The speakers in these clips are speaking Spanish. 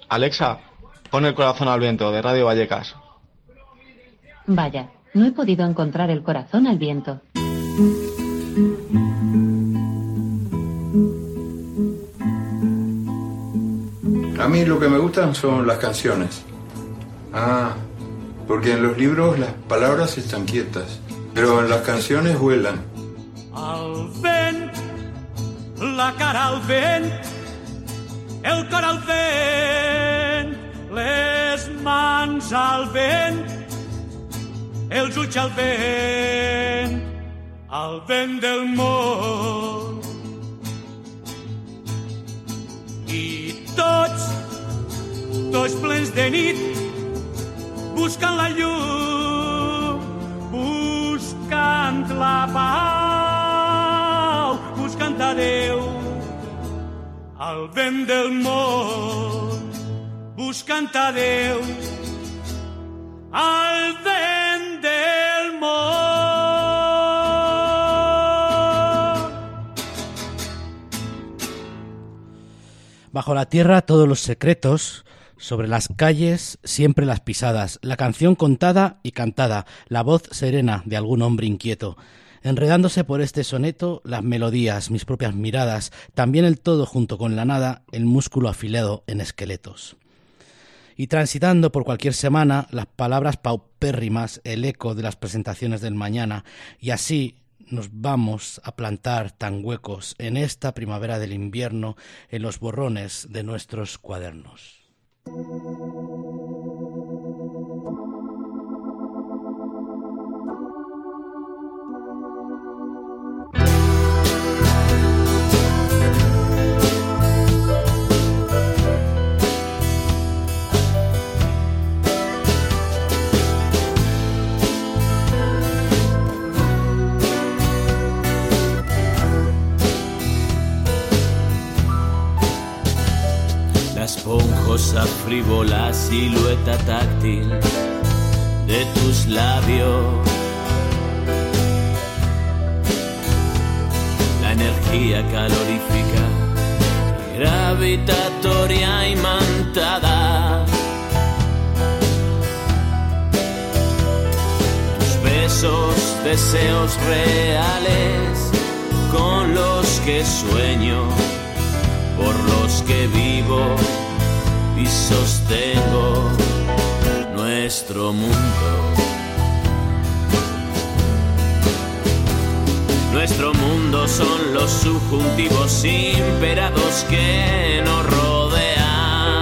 Alexa, pon El corazón al viento de Radio Vallecas. Vaya, no he podido encontrar El corazón al viento. A mí lo que me gustan son las canciones. Porque en los libros las palabras están quietas, pero en las canciones vuelan. Al vent, la cara al vent, el cor al vent, les mans al vent, els ulls al vent del món. I tots plens de nit, buscant la llum, buscant la pau, buscant a Déu, al vent del món, buscant a Déu, al vent del món. Bajo la tierra todos los secretos, sobre las calles siempre las pisadas, la canción contada y cantada, la voz serena de algún hombre inquieto. Enredándose por este soneto, las melodías, mis propias miradas, también el todo junto con la nada, el músculo afilado en esqueletos. Y transitando por cualquier semana, las palabras paupérrimas, el eco de las presentaciones del mañana, y así nos vamos a plantar tan huecos en esta primavera del invierno en los borrones de nuestros cuadernos. La esponjosa, frívola silueta táctil de tus labios, la energía calorífica, gravitatoria imantada, tus besos, deseos reales con los que sueño, por los que vivo y sostengo nuestro mundo. Nuestro mundo son los subjuntivos imperados que nos rodean.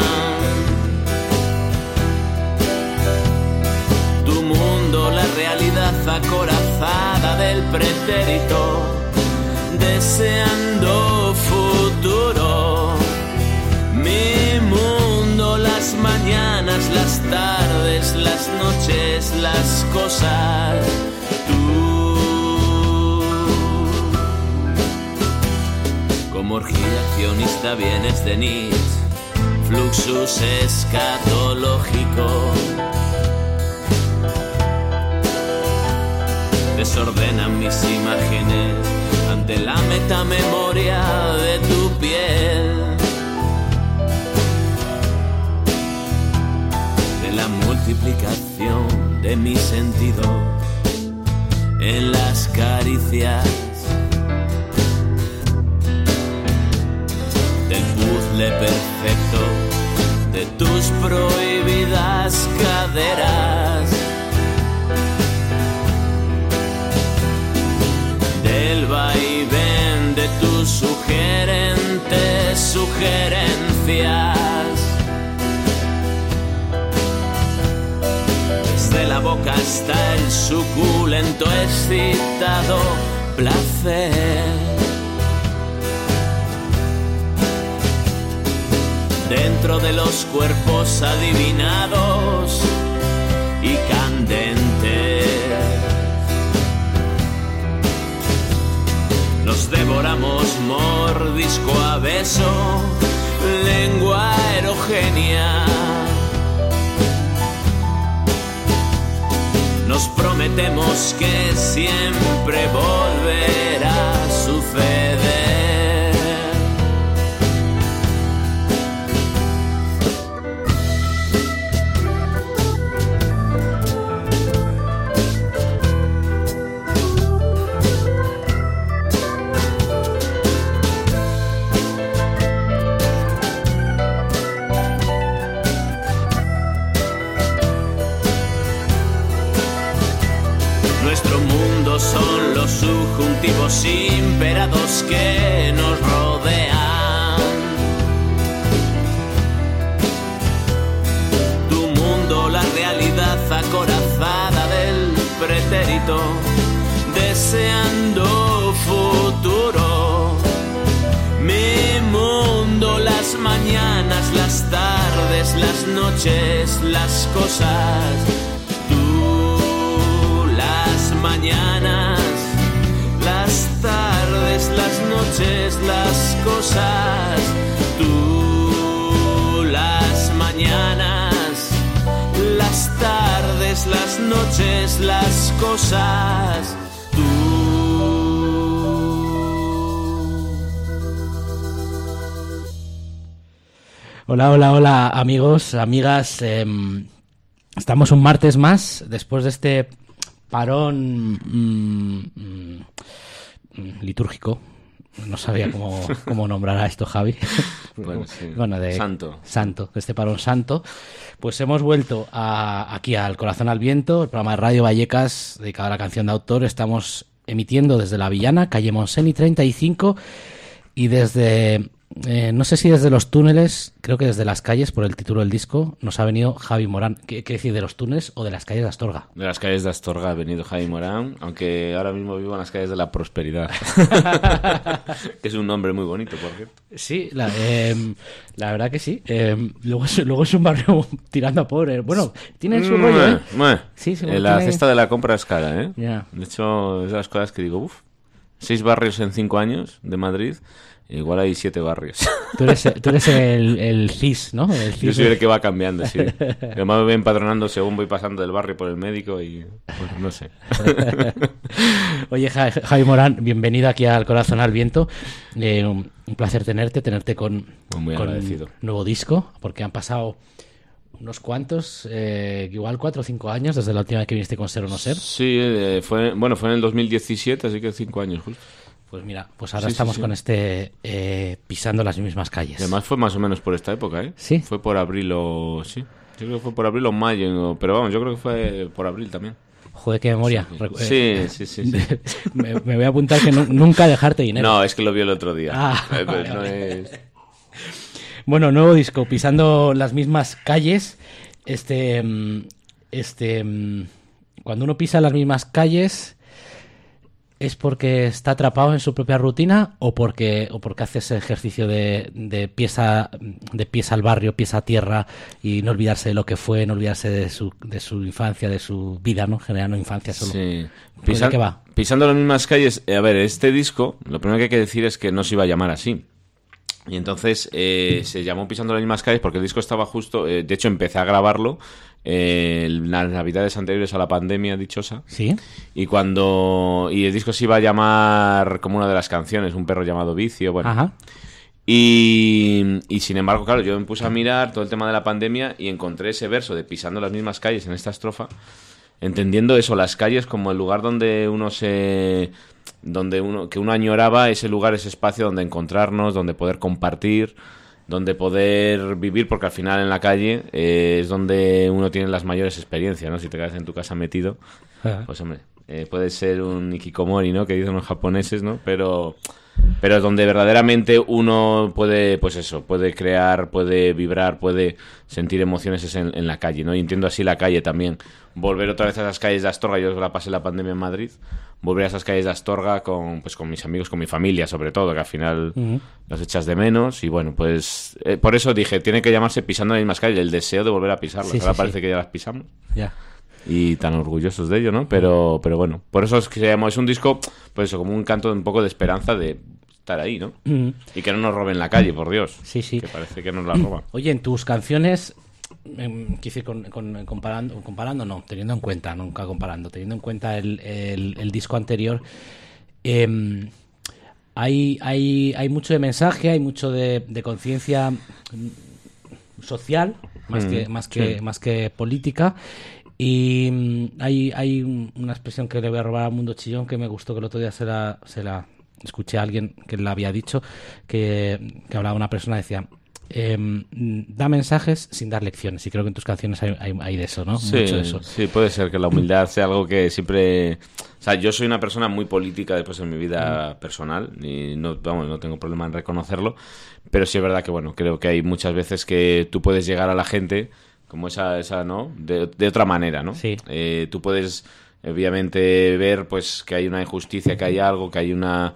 Tu mundo, la realidad acorazada del pretérito, deseando futuro. Mi mundo, las mañanas, las tardes, las noches, las cosas. Tú, como orgía accionista vienes de Nietzsche, fluxus escatológico. Desordenan mis imágenes ante la metamemoria de tu piel, de la multiplicación de mi sentido en las caricias, del puzzle perfecto de tus prohibidas caderas, del vaivén de tus sugerentes sugerencias. Desde la boca hasta el suculento excitado placer. Dentro de los cuerpos adivinados y candentes, nos devoramos mordisco a beso, lengua erogénea. Nos prometemos que siempre volverá a suceder. pasito, deseando futuro. Mi mundo, las mañanas, las tardes, las noches, las cosas. Tú, las mañanas, las tardes, las noches, las cosas. Tú, las mañanas, las tardes, las noches, las cosas. Hola, hola, hola, amigos, amigas. Estamos un martes más después de este parón litúrgico. No sabía cómo nombrar a esto, Javi. Bueno, sí. Bueno, de Santo, este parón santo. Pues hemos vuelto aquí al Corazón al Viento, el programa de Radio Vallecas dedicado a la canción de autor. Estamos emitiendo desde La Villana, calle Montseny 35, y desde... no sé si desde los túneles, creo que desde las calles, por el título del disco, nos ha venido Javi Morán. ¿Qué decir, de los túneles o de las calles de Astorga? De las calles de Astorga ha venido Javi Morán, aunque ahora mismo vivo en las calles de la Prosperidad. Que es un nombre muy bonito, por cierto. Sí, la verdad que sí. Luego es un barrio tirando a pobre. Bueno, tiene su rollo, ¿eh? Sí, la cesta de la compra es cara, ¿eh? Yeah. De hecho, es de las cosas que digo, 6 barrios en 5 años de Madrid. Igual hay 7 barrios. Tú eres el CIS, ¿no? El CIS. Yo soy el que va cambiando, sí. Además me voy empadronando según voy pasando del barrio por el médico y... Bueno, no sé. Oye, Javi Morán, bienvenido aquí al Corazón al Viento. Un placer tenerte con nuevo disco, porque han pasado unos cuantos, igual 4 o 5 años desde la última vez que viniste con Ser o No Ser. Sí, fue en el 2017, así que 5 años justo. Pues mira, pues ahora estamos con pisando las mismas calles. Además fue más o menos por esta época, ¿eh? Sí. Fue por abril o... Sí, yo creo que fue por abril o mayo, pero vamos, yo creo que fue por abril también. Joder, qué memoria. Sí. Me voy a apuntar que nunca dejarte dinero. No, es que lo vi el otro día. Vale. Bueno, nuevo disco, pisando las mismas calles. Cuando uno pisa las mismas calles... ¿Es porque está atrapado en su propia rutina o porque hace ese ejercicio de pies al barrio, pies a tierra y no olvidarse de lo que fue, no olvidarse de su infancia, de su vida, ¿no? Generando infancia solo. Sí. ¿De qué va? Pisando las mismas calles. A ver, este disco, lo primero que hay que decir es que no se iba a llamar así. Y entonces se llamó Pisando las mismas calles porque el disco estaba justo... de hecho, empecé a grabarlo las navidades anteriores a la pandemia dichosa. Sí. Y el disco se iba a llamar como una de las canciones, Un perro llamado Vicio. Bueno. Ajá. Y sin embargo, claro, yo me puse a mirar todo el tema de la pandemia y encontré ese verso de Pisando las mismas calles en esta estrofa, entendiendo eso, las calles como el lugar donde uno añoraba, ese lugar, ese espacio donde encontrarnos, donde poder compartir, donde poder vivir, porque al final en la calle es donde uno tiene las mayores experiencias, ¿no? Si te quedas en tu casa metido, pues hombre, puede ser un hikikomori, ¿no? Que dicen los japoneses, ¿no? Pero es donde verdaderamente uno puede, pues eso, puede crear, puede vibrar, puede sentir emociones es en la calle, ¿no? Y entiendo así la calle también. Volver otra vez a esas calles de Astorga, yo la pasé la pandemia en Madrid, volver a esas calles de Astorga con mis amigos, con mi familia sobre todo, que al final las echas de menos. Y bueno, pues por eso dije, tiene que llamarse Pisando las mismas calles, el deseo de volver a pisarlas. Ahora parece que ya las pisamos. Ya. Y tan orgullosos de ello, ¿no? Pero bueno, por eso es que se llama, es un disco, pues eso, como un canto un poco de esperanza de estar ahí, ¿no? Y que no nos roben la calle, por Dios. Sí. Que parece que nos la roban. Oye, en tus canciones, quise comparando, no, teniendo en cuenta, nunca comparando, teniendo en cuenta el disco anterior, hay mucho de mensaje, hay mucho de conciencia social, más que política. Y hay una expresión que le voy a robar a Mundo Chillón que me gustó, que el otro día se la escuché a alguien que la había dicho, que hablaba una persona, decía, da mensajes sin dar lecciones, y creo que en tus canciones hay de eso, ¿no? Sí, mucho de eso. Sí, puede ser que la humildad sea algo que siempre... O sea, yo soy una persona muy política después en mi vida personal y no tengo problema en reconocerlo, pero sí es verdad que, bueno, creo que hay muchas veces que tú puedes llegar a la gente como esa ¿no? De otra manera, ¿no? Sí. Tú puedes obviamente ver pues que hay una injusticia, que hay algo, que hay una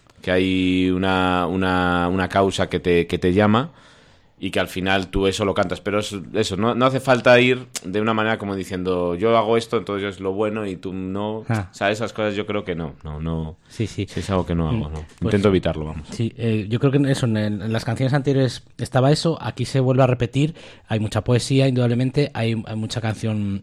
causa que te llama, y que al final tú eso lo cantas. Pero eso no hace falta ir de una manera como diciendo yo hago esto, entonces es lo bueno y tú no. O sea, esas cosas yo creo que no. Sí. Es algo que no hago, no. Pues, intento evitarlo, vamos. Sí, yo creo que en las canciones anteriores estaba eso, aquí se vuelve a repetir, hay mucha poesía, indudablemente, hay mucha canción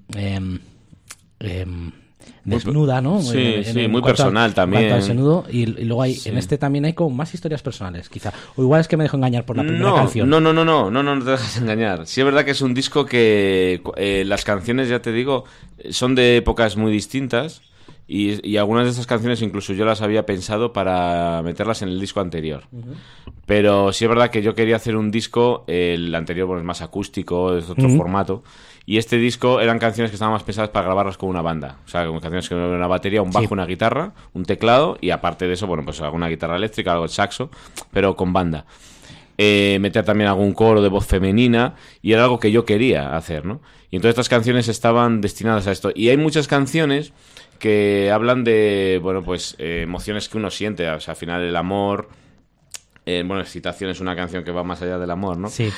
desnuda, ¿no? Sí, muy personal también. Desnudo, y luego hay, en este también hay como más historias personales, quizá. O igual es que me dejo engañar por la primera canción. No te dejas engañar. Sí es verdad que es un disco que las canciones, ya te digo, son de épocas muy distintas, y algunas de esas canciones incluso yo las había pensado para meterlas en el disco anterior. Uh-huh. Pero sí es verdad que yo quería hacer un disco, el anterior bueno, es más acústico, es otro formato. Y este disco eran canciones que estaban más pensadas para grabarlas con una banda. O sea, con canciones que una batería, un bajo, una guitarra, un teclado, y aparte de eso, bueno, pues alguna guitarra eléctrica, algo de saxo, pero con banda. Meter también algún coro de voz femenina, y era algo que yo quería hacer, ¿no? Y entonces estas canciones estaban destinadas a esto. Y hay muchas canciones que hablan de, bueno, pues emociones que uno siente. O sea, al final el amor... Excitación es una canción que va más allá del amor, ¿no? Sí.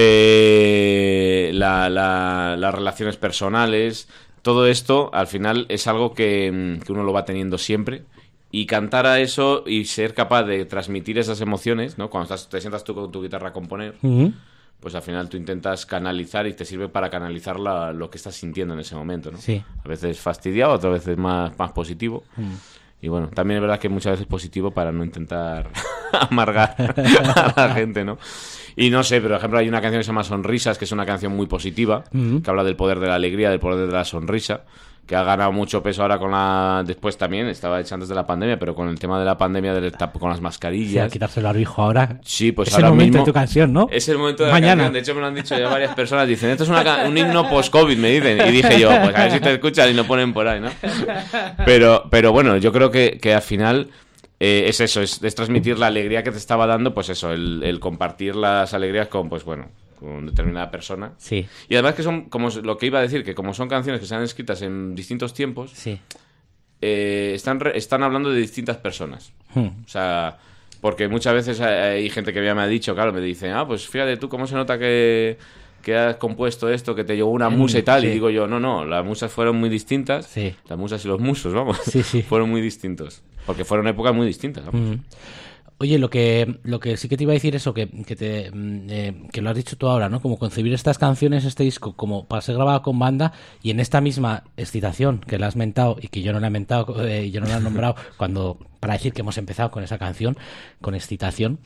Las relaciones personales, todo esto al final es algo que uno lo va teniendo siempre, y cantar a eso y ser capaz de transmitir esas emociones, ¿no? Cuando te sientas tú con tu guitarra a componer, pues al final tú intentas canalizar, y te sirve para canalizar lo que estás sintiendo en ese momento, ¿no? Sí. A veces fastidiado, otras veces más positivo. Y bueno, también es verdad que muchas veces positivo para no intentar amargar a la gente, ¿no? Y no sé, pero por ejemplo hay una canción que se llama Sonrisas, que es una canción muy positiva, que habla del poder de la alegría, del poder de la sonrisa, que ha ganado mucho peso ahora después también, estaba hecha antes de la pandemia, pero con el tema de la pandemia con las mascarillas. Sí, quitarse el barbijo ahora. Sí, pues es ahora el momento mismo, de tu canción, ¿no? Es el momento de la canción, de hecho me lo han dicho ya varias personas, dicen, esto es un himno post-COVID, me dicen, y dije yo, pues a ver si te escuchan y lo ponen por ahí, ¿no? Pero bueno, yo creo que al final es eso, es transmitir la alegría que te estaba dando, pues eso, el compartir las alegrías con, pues bueno, con determinada persona. Sí. Y además que son, como lo que iba a decir, que como son canciones que se han escritas en distintos tiempos, sí. Están hablando de distintas personas. O sea, porque muchas veces hay gente que ya me ha dicho, claro, me dicen, pues fíjate tú cómo se nota que has compuesto esto, que te llegó una musa y tal, y digo yo, no, las musas fueron muy distintas, sí. Las musas y los musos, vamos, sí. Fueron muy distintos, porque fueron épocas muy distintas, vamos. Oye, lo que sí que te iba a decir eso, que lo has dicho tú ahora, ¿no? Como concebir estas canciones, este disco, como para ser grabado con banda, y en esta misma excitación que la has mentado y que yo no la he mentado y yo no la he nombrado para decir que hemos empezado con esa canción, con excitación,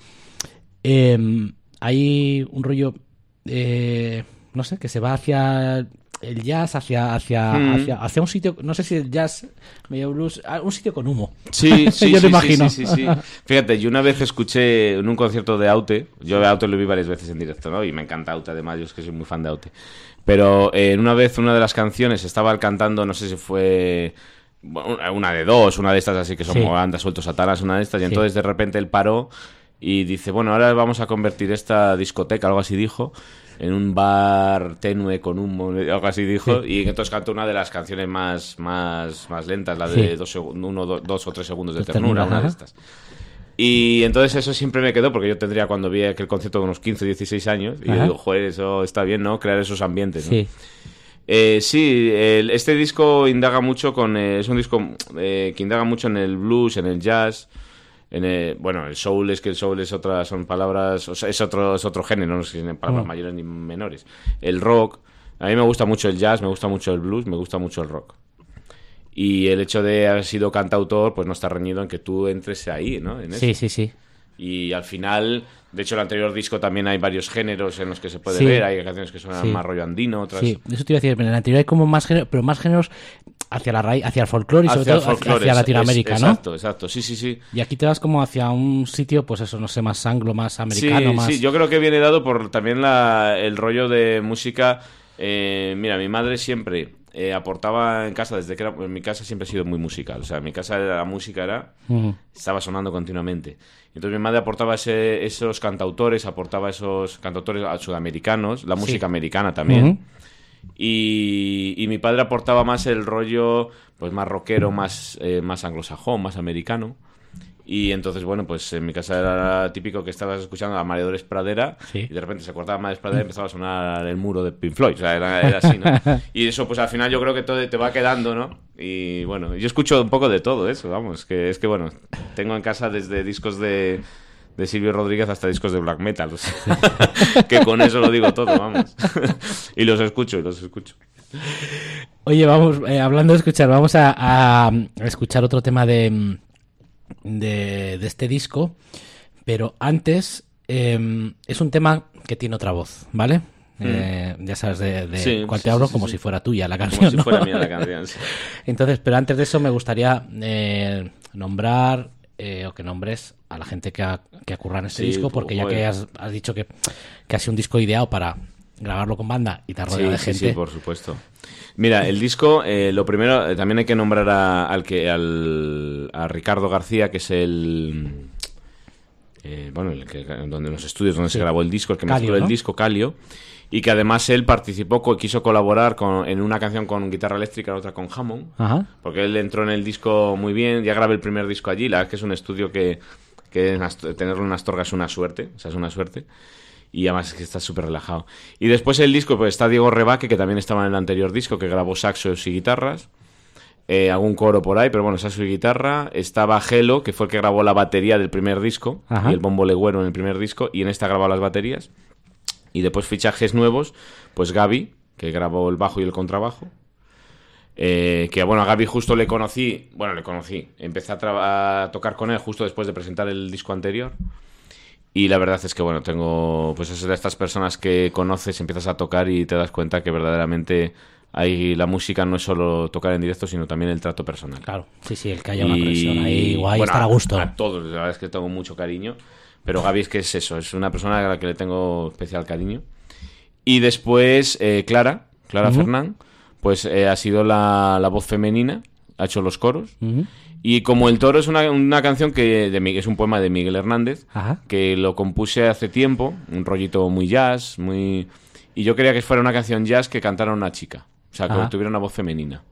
hay un rollo, no sé, que se va hacia el jazz, hacia un sitio, no sé si el jazz, medio blues, un sitio con humo. Sí, yo te imagino. Sí. Fíjate, yo una vez escuché en un concierto de Aute, yo a Aute lo vi varias veces en directo, ¿no? Y me encanta Aute, además, yo es que soy muy fan de Aute. Pero una vez una de las canciones estaba cantando, no sé si fue una de dos, una de estas así que son como andas sueltos satanas, una de estas, y entonces de repente él paró y dice, bueno, ahora vamos a convertir esta discoteca, algo así dijo, en un bar tenue con humo, algo así dijo, y entonces cantó una de las canciones más lentas, la de 2 o 3 segundos de ternura, una de estas. Y entonces eso siempre me quedó, porque yo tendría cuando vi aquel concierto de unos 15, 16 años, y yo digo, joder, eso está bien, ¿no? Crear esos ambientes, ¿no? Sí. Este disco indaga mucho es un disco que indaga mucho en el blues, en el jazz, el soul, son palabras, o sea, es otro género, no sé si son palabras mayores ni menores. El rock, a mí me gusta mucho el jazz, me gusta mucho el blues, me gusta mucho el rock. Y el hecho de haber sido cantautor, pues no está reñido en que tú entres ahí, ¿no? En eso. Sí. Y al final, de hecho, el anterior disco también hay varios géneros en los que se puede ver. Hay canciones que suenan más rollo andino, otras... Sí, eso te iba a decir, pero en el anterior hay como más géneros, pero más géneros hacia la raíz, hacia el folclore y sobre todo hacia Latinoamérica, ¿no? Exacto, sí. Y aquí te vas como hacia un sitio, pues eso, no sé, más anglo, más americano, más... Sí, yo creo que viene dado por también el rollo de música. Mira, mi madre siempre... aportaba en casa, desde que en mi casa siempre ha sido muy musical, o sea, en mi casa la música estaba sonando continuamente. Entonces mi madre aportaba esos cantautores, aportaba esos cantautores sudamericanos, la música americana también. Y mi padre aportaba más el rollo pues más rockero, más anglosajón, más americano. Y entonces, bueno, pues en mi casa era típico que estabas escuchando a María Dolores Pradera y de repente se cortaba María Dolores Pradera y empezaba a sonar el muro de Pink Floyd. O sea, era así, ¿no? Y eso, pues al final yo creo que todo te va quedando, ¿no? Y bueno, yo escucho un poco de todo eso, vamos. Es que bueno, tengo en casa desde discos de Silvio Rodríguez hasta discos de black metal. O sea, que con eso lo digo todo, vamos. Y los escucho. Oye, vamos, hablando de escuchar, vamos a escuchar otro tema de este disco, pero antes es un tema que tiene otra voz, ¿vale? Ya sabes de cuál te hablo, como si fuera tuya la canción, como si fuera mía la canción, sí. Entonces, pero antes de eso me gustaría nombrar o que nombres a la gente que ha currado en este disco, porque ya que has dicho que ha sido un disco ideado para grabarlo con banda y te ha rodeado de gente. Sí, por supuesto. Mira, el disco, lo primero, también hay que nombrar a Ricardo García, que es el que donde los estudios donde se grabó el disco, el que mezcló el disco, Calio, y que además él participó, quiso colaborar en una canción con guitarra eléctrica, otra con Hammond, porque él entró en el disco muy bien. Ya grabé el primer disco allí, la verdad es que es un estudio que tenerlo en Astorga es una suerte, y además es que está súper relajado. Y después el disco, pues está Diego Rebaque, que también estaba en el anterior disco, que grabó saxos y guitarras, algún coro por ahí, pero bueno, saxo y guitarra. Estaba Gelo, que fue el que grabó la batería del primer disco, y el bombo legüero en el primer disco, y en esta grabó las baterías. Y después fichajes nuevos, pues Gaby, que grabó el bajo y el contrabajo. Que bueno, a Gaby justo le conocí, empecé a tocar con él justo después de presentar el disco anterior. Y la verdad es que, bueno, tengo, pues es de estas personas que conoces, empiezas a tocar y te das cuenta que verdaderamente la música no es solo tocar en directo, sino también el trato personal. Claro, sí, el que haya una persona ahí guay, bueno, estar a gusto. A todos, la verdad es que tengo mucho cariño, pero Gaby es que es eso, es una persona a la que le tengo especial cariño. Y después Clara Fernán, pues ha sido la voz femenina, ha hecho los coros. Y como El Toro es una canción que es un poema de Miguel Hernández, que lo compuse hace tiempo, un rollito muy jazz, y yo quería que fuera una canción jazz que cantara una chica, o sea, que tuviera una voz femenina.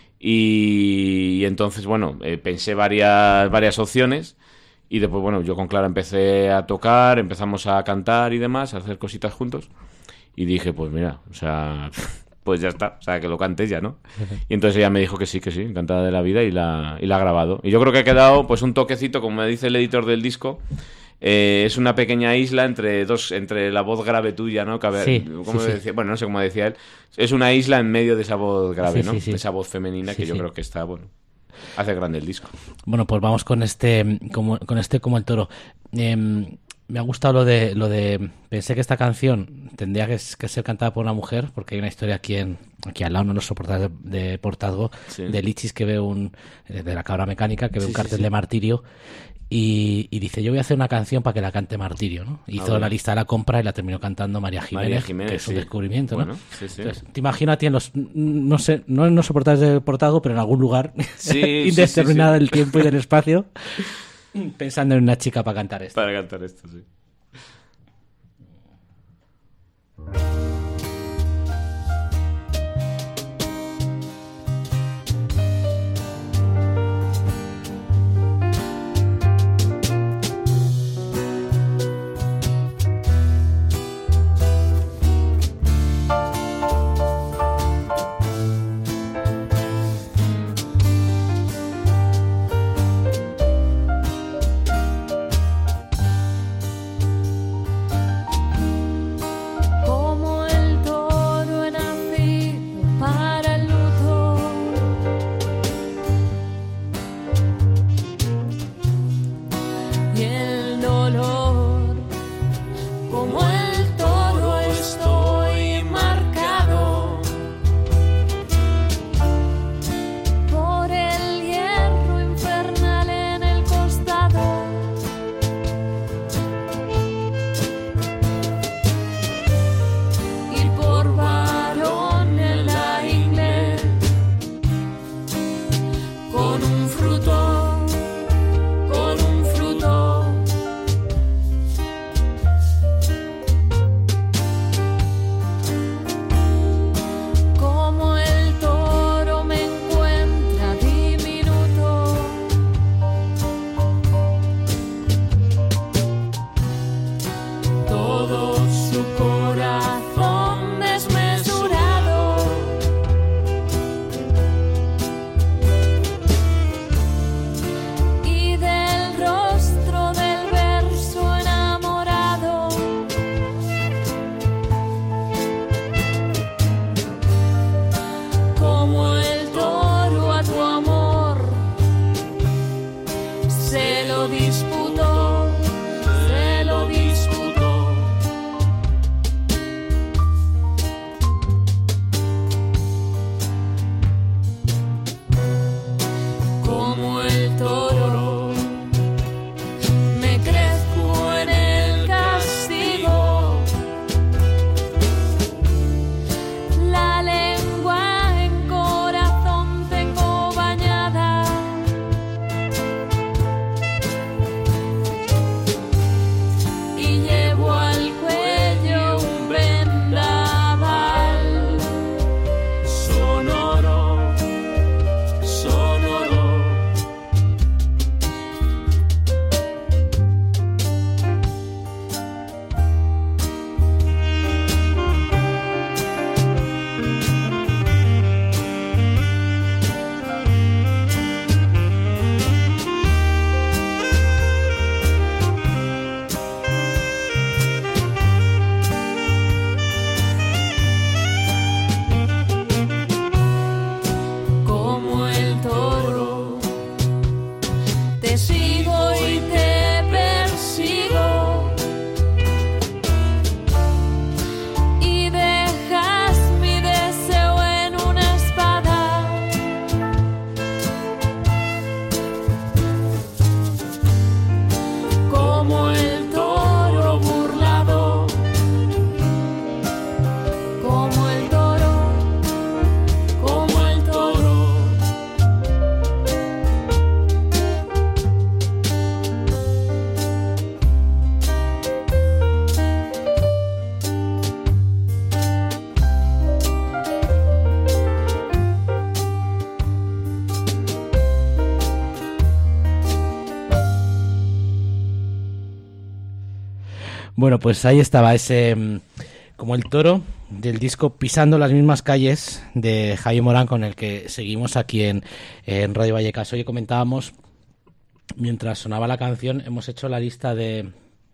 Y entonces, bueno, pensé varias opciones, y después, bueno, yo con Clara empecé a tocar, empezamos a cantar y demás, a hacer cositas juntos, y dije, pues mira, o sea... pues ya está, o sea, que lo cantes ya, ¿no? Y entonces ella me dijo que sí, encantada de la vida, y la ha grabado. Y yo creo que ha quedado, pues, un toquecito, como me dice el editor del disco, es una pequeña isla entre la voz grave tuya, ¿no? Decía? Bueno, no sé cómo decía él. Es una isla en medio de esa voz grave, ¿no? De esa voz femenina que yo creo que está, bueno, hace grande el disco. Bueno, pues vamos con como El Toro. Me ha gustado lo de pensé que esta canción tendría que ser cantada por una mujer, porque hay una historia aquí al lado, no los soportas de Portazgo, de Lichis, que ve de la cabra mecánica, que ve un cartel de Martirio, y dice, yo voy a hacer una canción para que la cante Martirio, ¿no? Hizo la lista de la compra y la terminó cantando María Jiménez, que es un descubrimiento, ¿no? Bueno, Entonces, te imagino a ti no en los soportales de Portazgo, pero en algún lugar indeterminado del tiempo y del espacio, pensando en una chica para cantar esto. Para cantar esto, sí. Bueno, pues ahí estaba ese, como el toro del disco Pisando las mismas calles de Javi Morán, con el que seguimos aquí en Radio Vallecas. Hoy comentábamos, mientras sonaba la canción, hemos hecho la lista de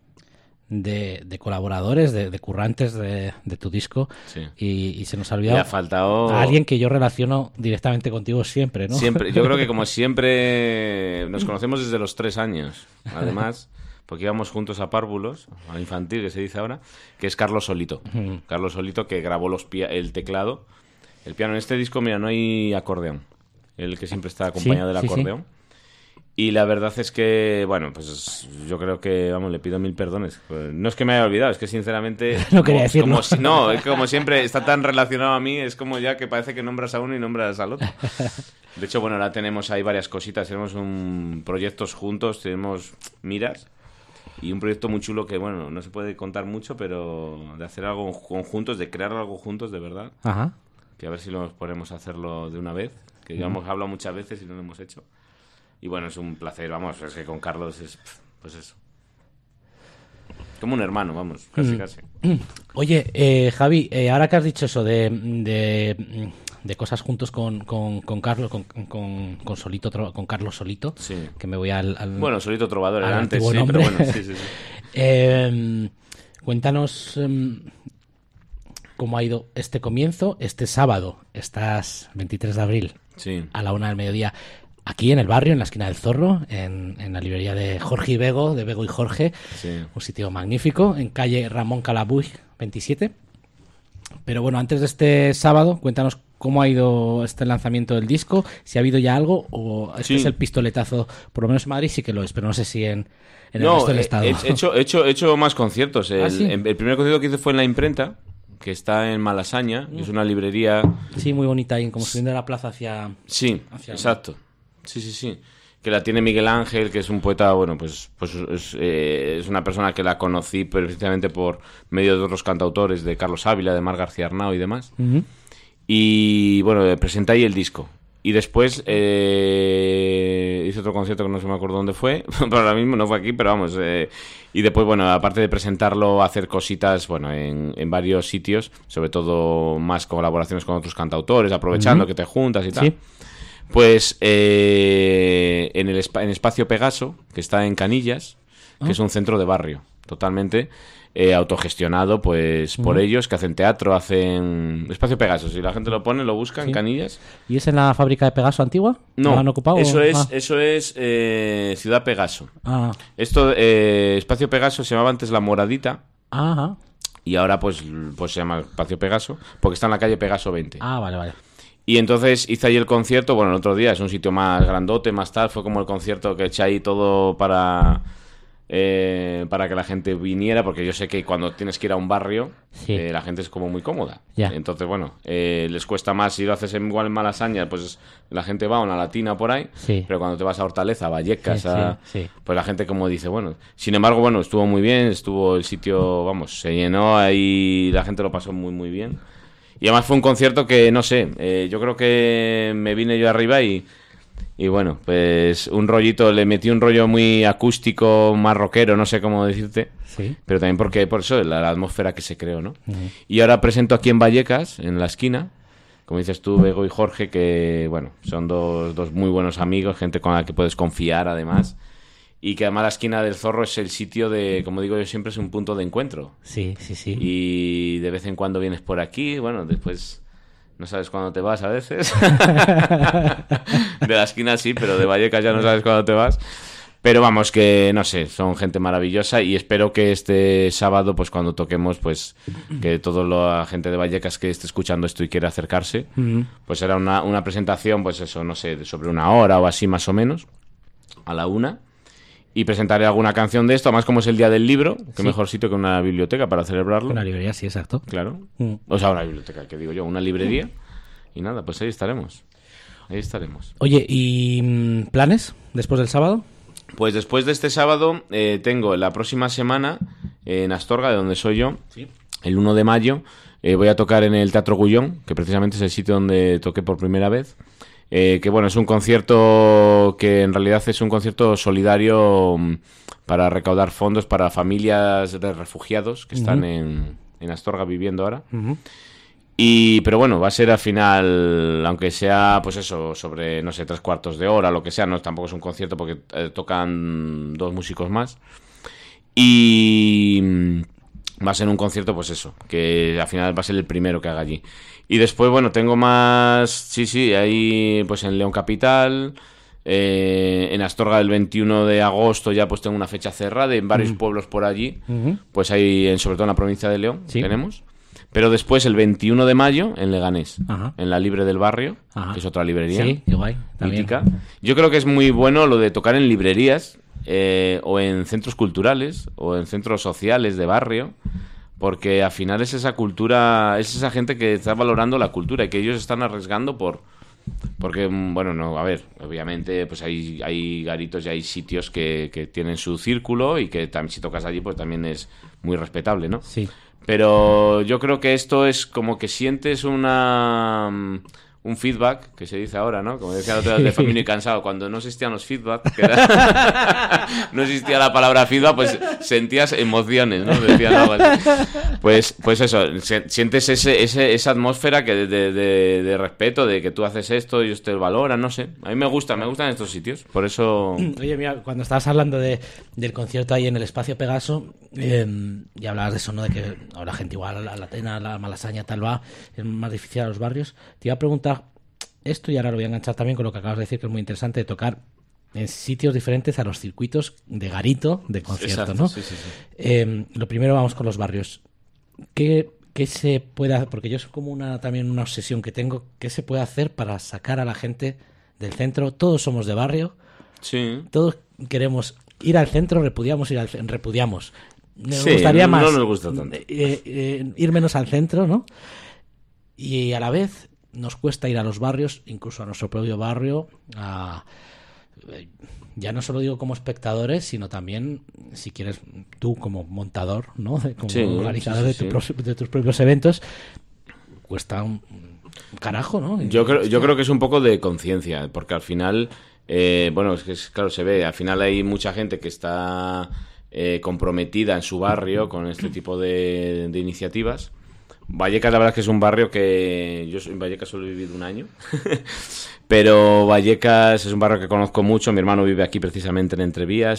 colaboradores, de currantes de tu disco, Sí. y se nos ha olvidado Le ha faltado a alguien que yo relaciono directamente contigo siempre, ¿no? Siempre, yo creo que como siempre nos conocemos desde los 3 años, además, porque íbamos juntos a Párvulos, al infantil que se dice ahora, que es Carlos Solito. Carlos Solito, que grabó el teclado, el piano. En este disco, mira, no hay acordeón, el que siempre está acompañado del acordeón. Sí. Y la verdad es que, bueno, pues yo creo que, vamos, le pido 1000 perdones. Pues no es que me haya olvidado, es que sinceramente... No quería decirlo. No, es que como siempre está tan relacionado a mí, es como ya que parece que nombras a uno y nombras al otro. De hecho, bueno, ahora tenemos ahí varias cositas, tenemos proyectos juntos, tenemos miras y un proyecto muy chulo que, bueno, no se puede contar mucho, pero de hacer algo juntos, de crear algo juntos, de verdad. Ajá. Que a ver si nos ponemos a hacerlo de una vez, que ya hemos hablado muchas veces y no lo hemos hecho. Y bueno, es un placer, vamos, es que con Carlos es, pues eso. Como un hermano, vamos, casi. Oye, Javi, ahora que has dicho eso de cosas juntos con Carlos, con Solito, con Carlos Solito, sí. Que me voy al bueno, Solito Trovador era antes, sí, nombre. pero bueno, sí. Cuéntanos cómo ha ido este comienzo. Este sábado, estás 23 de abril, sí. A la 1 del mediodía. Aquí en el barrio, en la esquina del Zorro, en la librería de Jorge y Bego, de Bego y Jorge, sí. Un sitio magnífico, en calle Ramón Calabuy 27. Pero bueno, antes de este sábado, cuéntanos cómo ha ido este lanzamiento del disco, si ha habido ya algo, o este es el pistoletazo, por lo menos en Madrid sí que lo es, pero no sé si en el resto del estado. He hecho más conciertos. ¿Sí? El primer concierto que hice fue en La Imprenta, que está en Malasaña, es una librería... Sí, muy bonita, ahí, como subiendo de la plaza hacia... Sí, exacto. Sí. Que la tiene Miguel Ángel, que es un poeta, bueno, pues es una persona que la conocí precisamente por medio de otros cantautores, de Carlos Ávila, de Mar García Arnau y demás. Uh-huh. Y bueno, presenté ahí el disco. Y después hice otro concierto que no se me acuerdo dónde fue, pero ahora mismo no fue aquí, pero vamos. Y después, bueno, aparte de presentarlo, hacer cositas, bueno, en varios sitios, sobre todo más colaboraciones con otros cantautores, aprovechando que te juntas y tal. Sí. Pues en Espacio Pegaso, que está en Canillas, que es un centro de barrio, totalmente autogestionado pues por ellos, que hacen teatro, hacen... Espacio Pegaso, si la gente lo pone, lo busca en Canillas. ¿Y es en la fábrica de Pegaso antigua? No, ¿lo han ocupado? Eso es Ciudad Pegaso. Ah. Esto, Espacio Pegaso se llamaba antes La Moradita. Ajá. Y ahora pues se llama Espacio Pegaso, porque está en la calle Pegaso 20. Ah, vale. Y entonces hice ahí el concierto, bueno, el otro día, es un sitio más grandote, más tal, fue como el concierto que eché ahí todo para que la gente viniera, porque yo sé que cuando tienes que ir a un barrio, la gente es como muy cómoda. Ya. Entonces, bueno, les cuesta más, si lo haces igual en Malasaña, pues la gente va a una latina por ahí, pero cuando te vas a Hortaleza, a Vallecas, pues la gente como dice, bueno, sin embargo, bueno, estuvo muy bien, estuvo el sitio, vamos, se llenó ahí, la gente lo pasó muy, muy bien. Y además fue un concierto que, no sé, yo creo que me vine yo arriba y bueno, pues un rollito, le metí un rollo muy acústico, más rockero, no sé cómo decirte, pero también por eso, la atmósfera que se creó, ¿no? Uh-huh. Y ahora presento aquí en Vallecas, en la esquina, como dices tú, Bego y Jorge, que, bueno, son dos muy buenos amigos, gente con la que puedes confiar, además. Y que además la esquina del Zorro es el sitio de, como digo yo siempre, es un punto de encuentro. Sí. Y de vez en cuando vienes por aquí, bueno, después no sabes cuándo te vas a veces. De la esquina sí, pero de Vallecas ya no sabes cuándo te vas. Pero vamos, que no sé, son gente maravillosa y espero que este sábado, pues cuando toquemos, pues que toda la gente de Vallecas que esté escuchando esto y quiera acercarse, pues será una presentación, pues eso, no sé, sobre 1 hora o así más o menos, a la 1. Y presentaré alguna canción de esto, además como es el día del libro, que mejor sitio que una biblioteca para celebrarlo. Una librería, sí, exacto. Claro. O sea, una biblioteca, que digo yo, una librería. Y nada, pues ahí estaremos. Oye, ¿y planes después del sábado? Pues después de este sábado tengo la próxima semana en Astorga, de donde soy yo, el 1 de mayo, voy a tocar en el Teatro Gullón, que precisamente es el sitio donde toqué por primera vez. que bueno, es un concierto que en realidad es un concierto solidario para recaudar fondos para familias de refugiados que están en Astorga viviendo ahora. Pero bueno, va a ser al final, aunque sea pues eso, sobre, no sé, 3/4 de hora, lo que sea, no tampoco es un concierto porque tocan 2 músicos más. Y va a ser un concierto, pues eso, que al final va a ser el primero que haga allí. Y después, bueno, tengo más, sí, ahí pues en León Capital, en Astorga el 21 de agosto ya pues tengo una fecha cerrada, en varios pueblos por allí, pues ahí, sobre todo en la provincia de León, tenemos. Pero después, el 21 de mayo, en Leganés, en la Libre del Barrio, que es otra librería. Sí, qué guay. Mítica. Yo creo que es muy bueno lo de tocar en librerías, o en centros culturales, o en centros sociales de barrio, porque al final es esa cultura, es esa gente que está valorando la cultura y que ellos están arriesgando porque, bueno, no, a ver, obviamente pues hay garitos y hay sitios que tienen su círculo y que también si tocas allí pues también es muy respetable, ¿no? Sí. Pero yo creo que esto es como que sientes un feedback, que se dice ahora, ¿no? Como decía el otro día de Famino y Cansado, cuando no existían los feedback, no existía la palabra feedback, pues sentías emociones, ¿no? Decían algo así. Pues eso, sientes esa atmósfera que de respeto, de que tú haces esto, ellos te valoran, no sé. A mí me gustan estos sitios, por eso... Oye, mira, cuando estabas hablando del concierto ahí en el Espacio Pegaso, y hablabas de eso, ¿no? De que ahora gente igual a la Tena, a la Malasaña, tal va, es más difícil a los barrios. Te iba a preguntar esto, y ahora lo voy a enganchar también con lo que acabas de decir, que es muy interesante, de tocar en sitios diferentes a los circuitos de garito de concierto. Exacto, ¿no? Sí. Lo primero, vamos con los barrios. ¿Qué se puede hacer? Porque yo es como también una obsesión que tengo. ¿Qué se puede hacer para sacar a la gente del centro? Todos somos de barrio. Sí. Todos queremos ir al centro, repudiamos. Nos gustaría más. No nos gusta tanto. Ir menos al centro, ¿no? Y a la vez nos cuesta ir a los barrios, incluso a nuestro propio barrio, ya no solo digo como espectadores, sino también, si quieres, tú como montador, ¿no? Como organizador de tus propios eventos, cuesta un carajo, ¿no? Yo creo que es un poco de conciencia, porque al final, bueno, es que claro, se ve, al final hay mucha gente que está comprometida en su barrio con este tipo de iniciativas. Vallecas, la verdad es que es un barrio que... Yo en Vallecas solo he vivido un año, pero Vallecas es un barrio que conozco mucho. Mi hermano vive aquí precisamente en Entrevías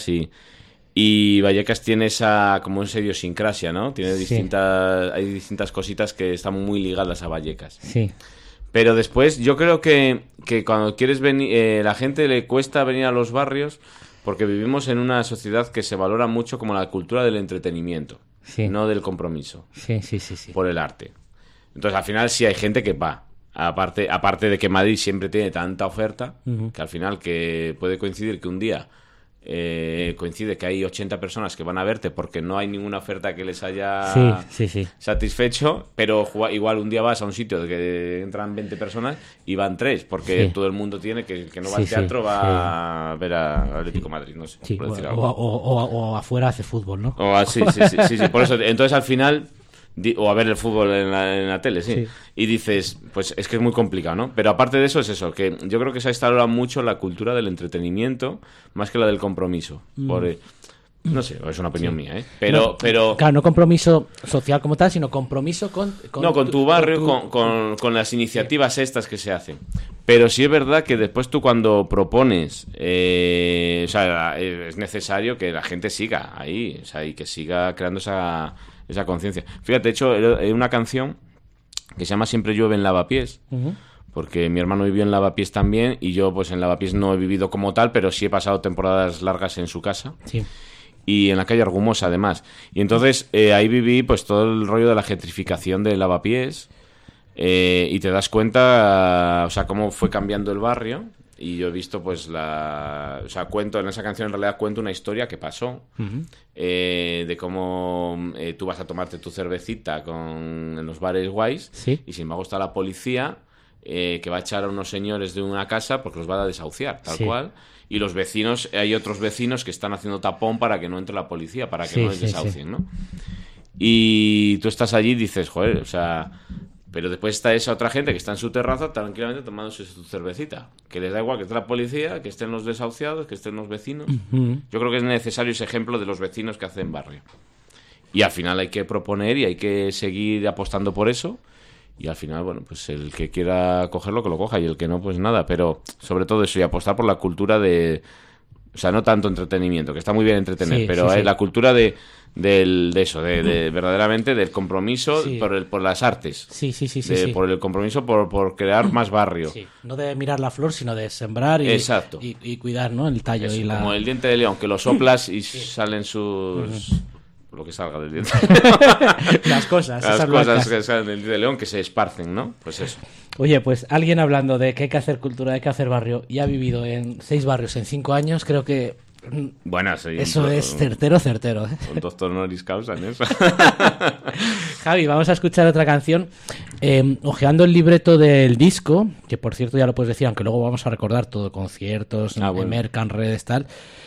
y Vallecas tiene esa idiosincrasia, ¿no? Tiene hay distintas cositas que están muy ligadas a Vallecas. Sí. Pero después yo creo que cuando quieres venir... la gente le cuesta venir a los barrios porque vivimos en una sociedad que se valora mucho como la cultura del entretenimiento. Sí. No del compromiso. Sí. Por el arte. Entonces, al final sí hay gente que va. Aparte de que Madrid siempre tiene tanta oferta, que al final que puede coincidir que un día coincide que hay 80 personas que van a verte porque no hay ninguna oferta que les haya satisfecho, pero igual un día vas a un sitio de que entran 20 personas y van 3, porque todo el mundo tiene que no va al teatro va a ver a Atlético Madrid, no sé. Por decir algo. O afuera hace fútbol, ¿no? Sí, por eso. Entonces al final... O a ver el fútbol en la tele, sí. Y dices, pues es que es muy complicado, ¿no? Pero aparte de eso es eso, que yo creo que se ha instalado mucho la cultura del entretenimiento más que la del compromiso. No sé, es una opinión mía, ¿eh? Pero... Claro, no compromiso social como tal, sino compromiso con tu barrio, con las iniciativas estas que se hacen. Pero sí es verdad que después tú cuando propones, es necesario que la gente siga ahí, y que siga creando esa conciencia. Fíjate, de hecho, hay una canción que se llama Siempre llueve en Lavapiés, porque mi hermano vivió en Lavapiés también, y yo pues en Lavapiés no he vivido como tal, pero sí he pasado temporadas largas en su casa. Sí. Y en la calle Argumosa, además. Y entonces ahí viví pues todo el rollo de la gentrificación de Lavapiés, y te das cuenta, cómo fue cambiando el barrio. Y yo he visto, pues, cuento en esa canción, en realidad cuento una historia que pasó, de cómo tú vas a tomarte tu cervecita en los bares guays, y sin embargo está la policía que va a echar a unos señores de una casa porque los va a desahuciar, tal cual, y los vecinos, hay otros vecinos que están haciendo tapón para que no entre la policía, para que no les desahucien, ¿no? Y tú estás allí y dices, joder, Pero después está esa otra gente que está en su terraza tranquilamente tomándose su cervecita. Que les da igual que esté la policía, que estén los desahuciados, que estén los vecinos. Yo creo que es necesario ese ejemplo de los vecinos que hacen barrio. Y al final hay que proponer y hay que seguir apostando por eso. Y al final, bueno, pues el que quiera cogerlo, que lo coja. Y el que no, pues nada. Pero sobre todo eso, y apostar por la cultura de... O sea, no tanto entretenimiento, que está muy bien entretener, pero la cultura de eso, de verdaderamente del compromiso por las artes. Por el compromiso por crear más barrio. Sí. No de mirar la flor, sino de sembrar y cuidar, ¿no? El tallo. Eso, como el diente de león, que lo soplas y salen sus... Lo que salga del diente. Las cosas que salen del diente de león, que se esparcen, ¿no? Pues eso. Oye, pues alguien hablando de que hay que hacer cultura, hay que hacer barrio, y ha vivido en 6 barrios en 5 años, creo que... Bueno, sí, eso es certero, ¿eh? Un doctor honoris causa en eso. Javi, vamos a escuchar otra canción. Ojeando el libreto del disco, que por cierto ya lo puedes decir, aunque luego vamos a recordar todo, conciertos, Mercan, redes, tal...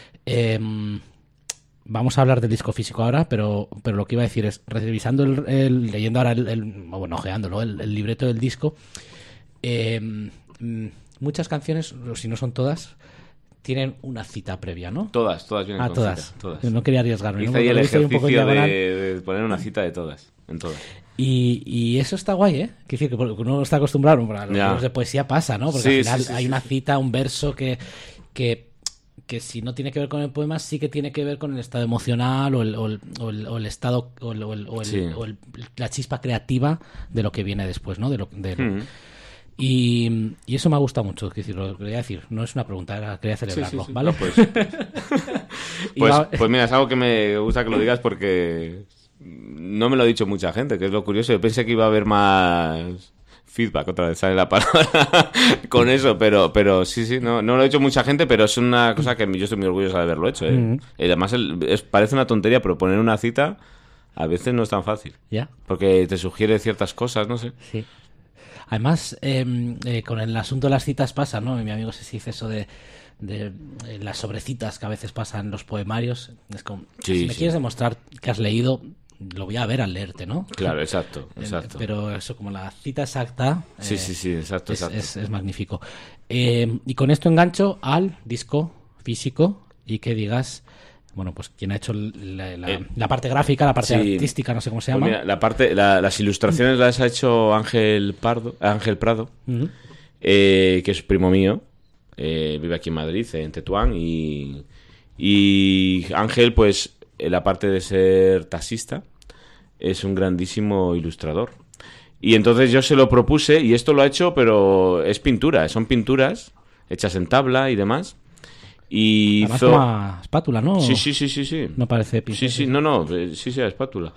Vamos a hablar del disco físico ahora, pero lo que iba a decir es, revisando leyendo ahora ojeándolo, el libreto del disco, muchas canciones, si no son todas, tienen una cita previa, ¿no? Todas vienen con todas. Cita, todas. No quería arriesgarme. Hice ahí el ejercicio de poner una cita de todas, en todas. Y eso está guay, ¿eh? Quiero decir que uno está acostumbrado, a los libros de poesía pasa, ¿no? Porque al final hay una cita, un verso que si no tiene que ver con el poema, sí que tiene que ver con el estado emocional o el estado o la chispa creativa de lo que viene después, ¿no? Y eso me ha gustado mucho, lo quería decir, no es una pregunta, quería celebrarlo, ¿vale? No, pues mira, es algo que me gusta que lo digas porque no me lo ha dicho mucha gente, que es lo curioso. Yo pensé que iba a haber más feedback, otra vez sale la palabra con eso, pero sí, no lo ha dicho mucha gente, pero es una cosa que yo estoy muy orgulloso de haberlo hecho, ¿eh? Además parece una tontería, pero poner una cita a veces no es tan fácil, porque te sugiere ciertas cosas, no sé. Sí. Además, con el asunto de las citas pasa, ¿no? Mi amigo se dice eso de las sobrecitas que a veces pasan en los poemarios. Es como, si me quieres demostrar que has leído, lo voy a ver al leerte, ¿no? Claro, exacto. Pero eso, como la cita exacta... Sí, exacto. Es magnífico. Y con esto engancho al disco físico y que digas... Bueno, pues quien ha hecho la parte gráfica, la parte artística, no sé cómo se llama. Pues mira, las ilustraciones las ha hecho Ángel Prado, que es primo mío, vive aquí en Madrid, en Tetuán, y Ángel, pues, la parte de ser taxista, es un grandísimo ilustrador. Y entonces yo se lo propuse, y esto lo ha hecho, pero es pintura, son pinturas hechas en tabla y demás. Y además como espátula, ¿no? Sí. No parece pincel. Sí, espátula.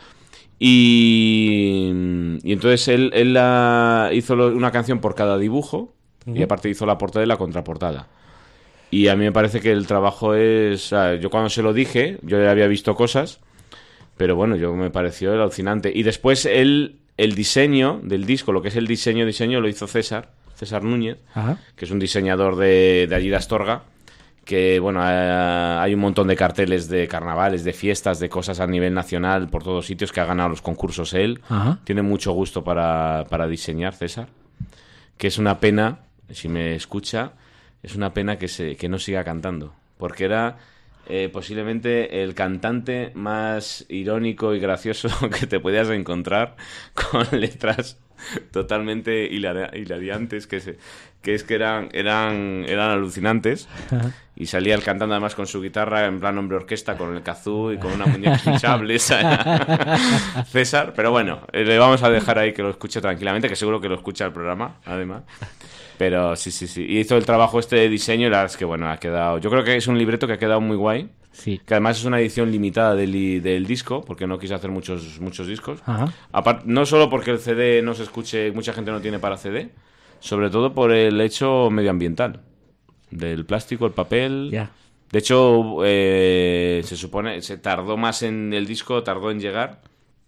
Y entonces él hizo una canción por cada dibujo, y aparte hizo la portada y la contraportada. Y a mí me parece que el trabajo es... O sea, yo cuando se lo dije, yo ya había visto cosas, pero bueno, me pareció alucinante. Y después el diseño del disco, lo que es el diseño lo hizo César Núñez, que es un diseñador de allí de Astorga, que bueno, hay un montón de carteles de carnavales, de fiestas, de cosas a nivel nacional por todos sitios, que ha ganado los concursos él. Tiene mucho gusto para diseñar, César, que es una pena, si me escucha, es una pena que no siga cantando, porque era posiblemente el cantante más irónico y gracioso que te podías encontrar, con letras totalmente hilariantes que eran alucinantes. Y salía él cantando además con su guitarra en plan hombre orquesta, con el kazoo y con una muñeca hinchable César, pero bueno, le vamos a dejar ahí que lo escuche tranquilamente, que seguro que lo escucha el programa además. Pero sí, y hizo el trabajo de diseño, y la verdad es que bueno, ha quedado, yo creo que es un libreto que ha quedado muy guay. Sí. Que además es una edición limitada del disco, porque no quise hacer muchos discos. Aparte, no solo porque el CD no se escuche, mucha gente no tiene para CD, sobre todo por el hecho medioambiental, del plástico, el papel. De hecho, se supone, se tardó más en el disco, tardó en llegar,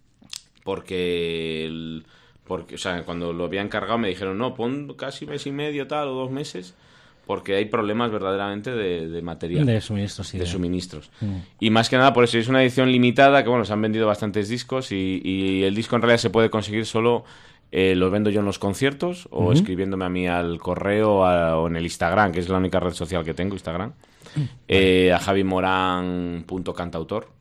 porque o sea, cuando lo habían cargado me dijeron, no, pon casi mes y medio, tal, o 2 meses, porque hay problemas verdaderamente de material. De suministros, sí. De suministros. Y más que nada, por eso es una edición limitada, que bueno, se han vendido bastantes discos, y el disco en realidad se puede conseguir solo los vendo yo en los conciertos o escribiéndome a mí al correo o en el Instagram, que es la única red social que tengo, Instagram, a javimoran.cantautor.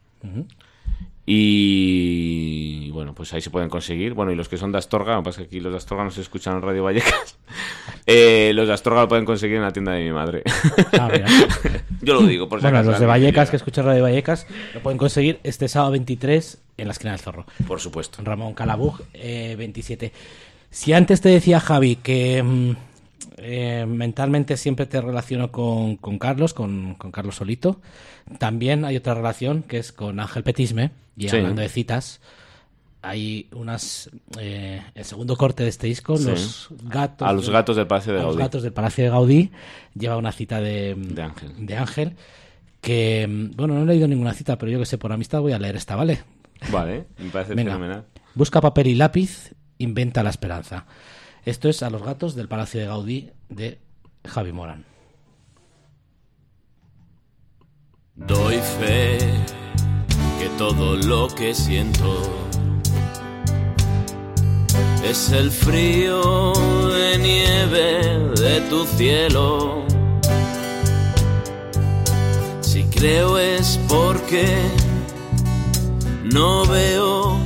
Y bueno, pues ahí se pueden conseguir. Bueno, y los que son de Astorga, lo que pasa es que aquí los de Astorga no se escuchan en Radio Vallecas. Los de Astorga lo pueden conseguir en la tienda de mi madre. Yo lo digo, por si acaso. Los de Vallecas que escuchan Radio Vallecas lo pueden conseguir este sábado 23 en la esquina del Zorro. Por supuesto. Ramón Calabug, 27. Si antes te decía, Javi, que mentalmente siempre te relaciono con Carlos, con Carlos Solito, también hay otra relación que es con Ángel Petisme. Y hablando de citas, hay unas... el segundo corte de este disco, Los gatos... A los gatos del Palacio de Gaudí. Los gatos del Palacio de Gaudí lleva una cita de Ángel, que, bueno, no he leído ninguna cita, pero yo que sé, por amistad voy a leer esta, ¿vale? Vale, me parece fenomenal. Busca papel y lápiz, inventa la esperanza. Esto es A los gatos del Palacio de Gaudí, de Javi Morán. Doy fe que todo lo que siento es el frío de nieve de tu cielo. Si creo es porque no veo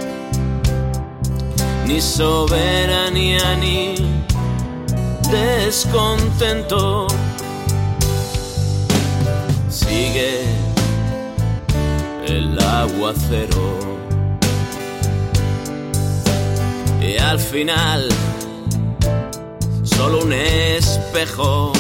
ni soberanía ni descontento. Sigue el aguacero y al final solo un espejo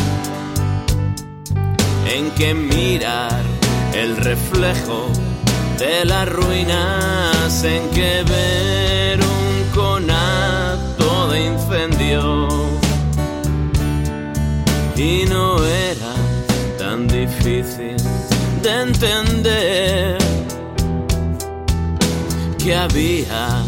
en que mirar el reflejo de las ruinas, en que ver un conato de incendio. Y no era tan difícil de entender que había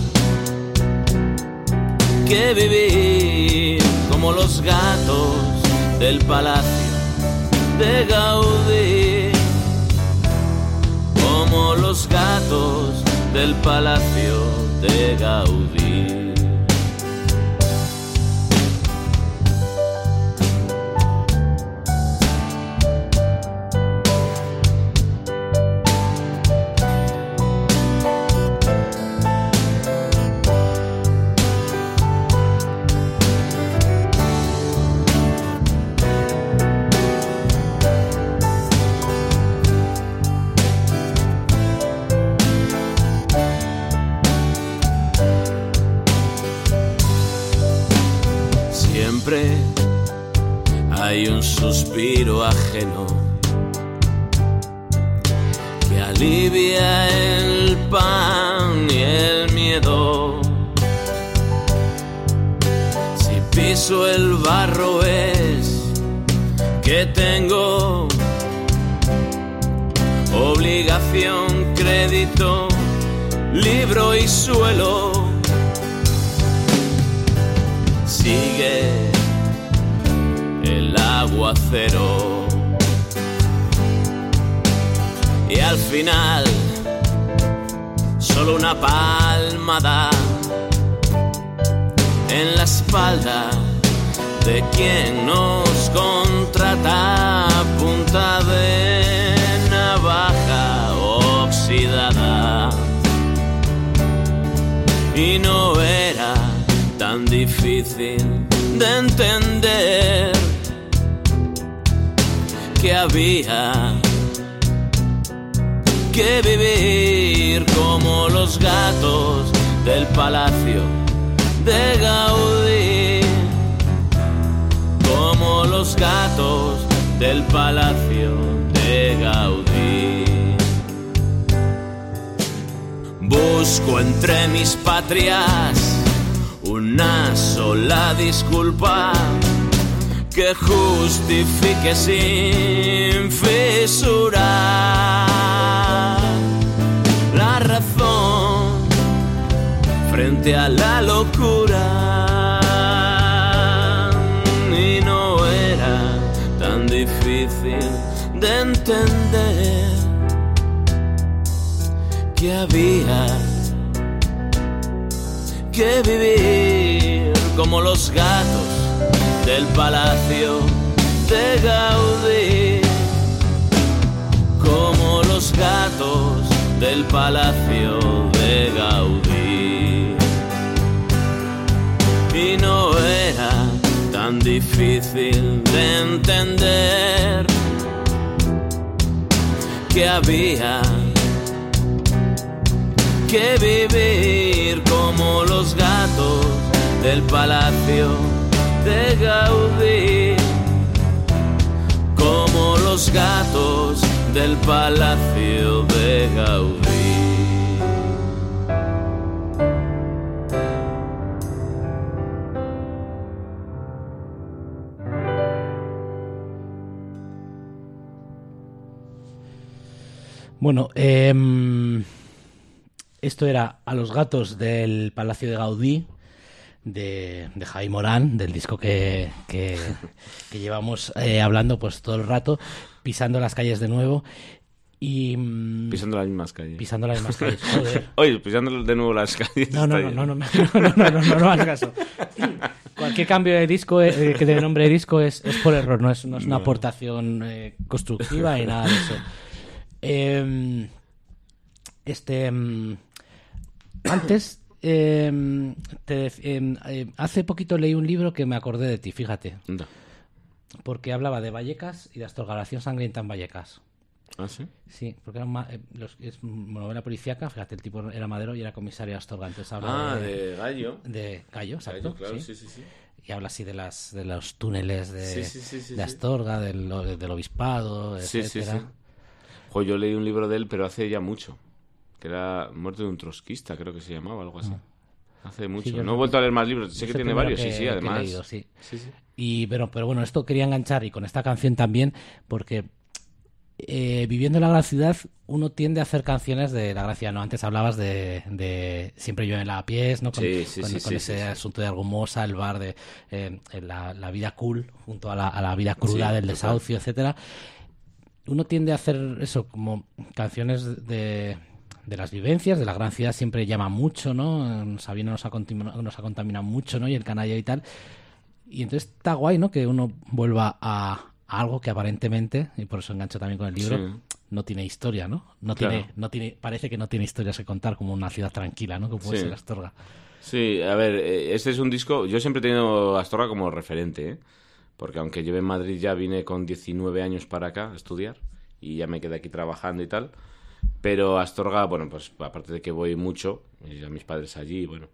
que vivir como los gatos del Palacio de Gaudí, como los gatos del Palacio de Gaudí. Hay un suspiro ajeno que alivia el pan y el miedo. Si piso el barro es que tengo obligación, crédito, libro y suelo. Sigue el aguacero y al final solo una palmada en la espalda de quien nos contrata a punta de navaja oxidada. Y no era tan difícil de entender que había que vivir como los gatos del Palacio de Gaudí, como los gatos del Palacio de Gaudí. Busco entre mis patrias una sola disculpa que justifique sin fisurar la razón frente a la locura. Y no era tan difícil de entender que había que vivir como los gatos del palacio de Gaudí, como los gatos del palacio de Gaudí. Y no era tan difícil de entender que había que vivir como los gatos del palacio de Gaudí, como los gatos del palacio de Gaudí. Bueno, esto era A los gatos del Palacio de Gaudí, de Javi Morán, del disco que llevamos hablando pues todo el rato, pisando las calles de nuevo. Y pisando las mismas calles. Pisando las mismas calles, joder. Oye, pisando de nuevo las calles. No hagas caso. Cualquier cambio de disco, de nombre de disco es por error, no es una aportación constructiva ni nada de eso. Antes, hace poquito leí un libro que me acordé de ti, fíjate. No. Porque hablaba de Vallecas y de Astorga, la acción sangrienta en Vallecas. ¿Ah, sí? Sí, porque era es novela policíaca, fíjate, el tipo era madero y era comisario de Astorga, entonces hablaba de Gallo. De Gallo, exacto. Gallo, claro, sí. Sí. Y habla así de los túneles de Astorga, del obispado, etcétera. Sí. Joder, yo leí un libro de él, pero hace ya mucho. Que era Muerte de un trotskista, creo que se llamaba, algo así. Hace mucho. Sí, no he vuelto a leer más libros. Sé que tiene varios, sí, además. Que he leído, sí. Sí. Pero bueno, esto quería enganchar y con esta canción también, porque viviendo en la gran ciudad uno tiende a hacer canciones de la gracia, ¿no? Antes hablabas de Siempre llueve en Lavapiés, ¿no? Con ese asunto de Argumosa, el bar de la vida cool junto a la vida cruda del desahucio, etcétera. Uno tiende a hacer eso, como canciones de las vivencias, de la gran ciudad siempre llama mucho, ¿no? Sabino nos ha contaminado mucho, ¿no? Y el canalla y tal. Y entonces está guay, ¿no? Que uno vuelva a algo que aparentemente, y por eso engancho también con el libro, no tiene historia, ¿no? Parece que no tiene historias que contar, como una ciudad tranquila, ¿no? Como puede ser Astorga. Sí, a ver, este es un disco... Yo siempre he tenido Astorga como referente, ¿eh? Porque aunque lleve en Madrid ya vine con 19 años para acá a estudiar y ya me quedé aquí trabajando y tal. Pero Astorga, bueno, pues aparte de que voy mucho, y a mis padres allí, bueno,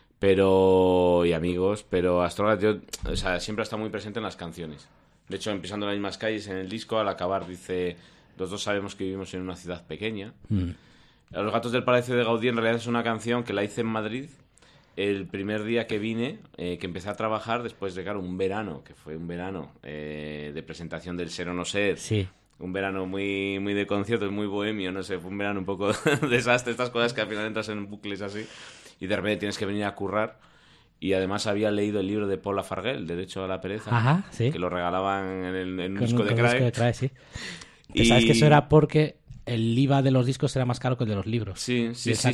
y amigos, pero Astorga siempre ha estado muy presente en las canciones. De hecho, en Pisando las mismas calles, en el disco, al acabar dice: los dos sabemos que vivimos en una ciudad pequeña. Los gatos del Palacio de Gaudí en realidad es una canción que la hice en Madrid el primer día que vine, que empecé a trabajar después de, claro, un verano, que fue un verano de presentación del Ser o No Ser. Sí. Un verano muy, muy de conciertos, muy bohemio, no sé, fue un verano un poco desastre, estas cosas que al final entras en bucles así y de repente tienes que venir a currar. Y además había leído el libro de Paul Lafargue, Derecho a la Pereza. Ajá, sí. Que lo regalaban en un disco de CRAE. Sí. Y sabes que eso era porque el IVA de los discos era más caro que el de los libros. Sí.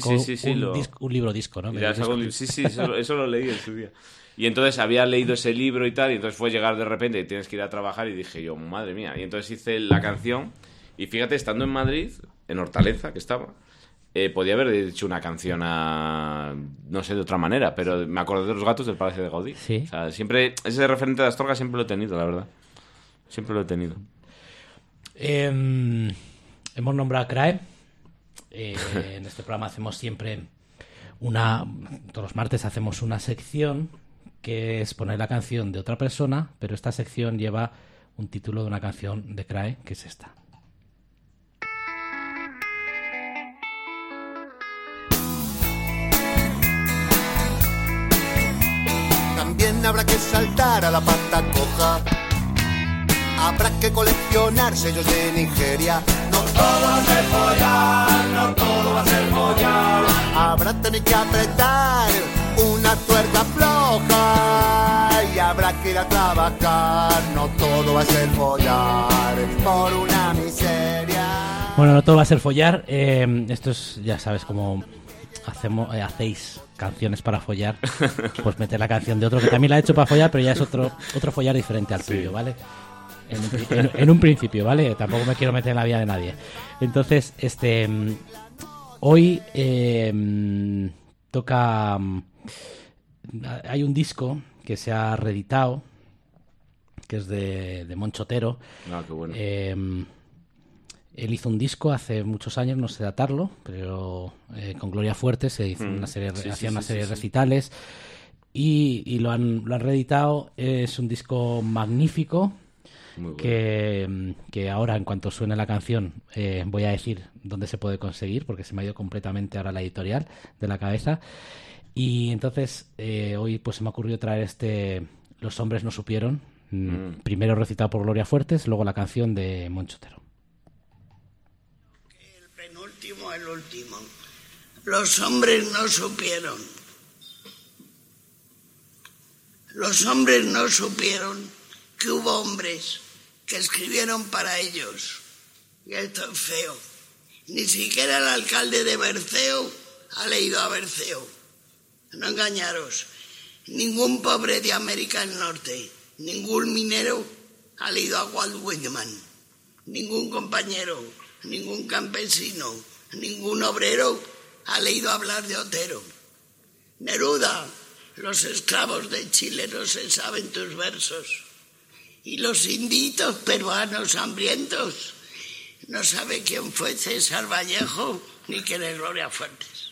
Un libro disco, ¿no? Sí, eso lo leí en su día. Y entonces había leído ese libro y tal, y entonces fue llegar de repente y tienes que ir a trabajar, y dije yo, madre mía. Y entonces hice la canción, y fíjate, estando en Madrid, en Hortaleza, que estaba, podía haber hecho una canción no sé, de otra manera, pero me acordé de los gatos del Palacio de Gaudí. Sí. O sea, siempre, ese referente de Astorga siempre lo he tenido, la verdad. Siempre lo he tenido. Hemos nombrado a CRAE. En este programa hacemos siempre todos los martes hacemos una sección que es poner la canción de otra persona, pero esta sección lleva un título de una canción de CRAE, que es esta. También habrá que saltar a la pata coja. Habrá que coleccionar sellos de Nigeria. No todo va a ser follar, no todo va a ser follar. Habrá tener que apretar una tuerca floja. Y habrá que ir a trabajar. No todo va a ser follar por una miseria. Bueno, no todo va a ser follar. Esto es, ya sabes, como hacéis canciones para follar, pues meter la canción de otro que también la ha hecho para follar, pero ya es otro follar diferente al tuyo, ¿vale? En un principio, ¿vale? Tampoco me quiero meter en la vida de nadie. Entonces, hoy toca... hay un disco que se ha reeditado, que es de Moncho Otero. Ah, qué bueno. Él hizo un disco hace muchos años, no sé datarlo, pero con Gloria Fuerte se hizo una serie, hacía una serie de recitales y lo han reeditado. Es un disco magnífico. Muy bueno. Que ahora, en cuanto suene la canción, voy a decir dónde se puede conseguir, porque se me ha ido completamente ahora la editorial de la cabeza. Y entonces hoy pues se me ha ocurrido traer Los hombres no supieron, primero recitado por Gloria Fuertes, luego la canción de Moncho Otero. El penúltimo, el último. Los hombres no supieron. Los hombres no supieron que hubo hombres que escribieron para ellos. Y esto es feo. Ni siquiera el alcalde de Berceo ha leído a Berceo. No engañaros. Ningún pobre de América del Norte, ningún minero ha leído a Walt Whitman. Ningún compañero, ningún campesino, ningún obrero ha leído hablar de Otero. Neruda, los esclavos de Chile no se saben tus versos. Y los inditos peruanos hambrientos no sabe quién fue César Vallejo ni quién es Gloria Fuertes.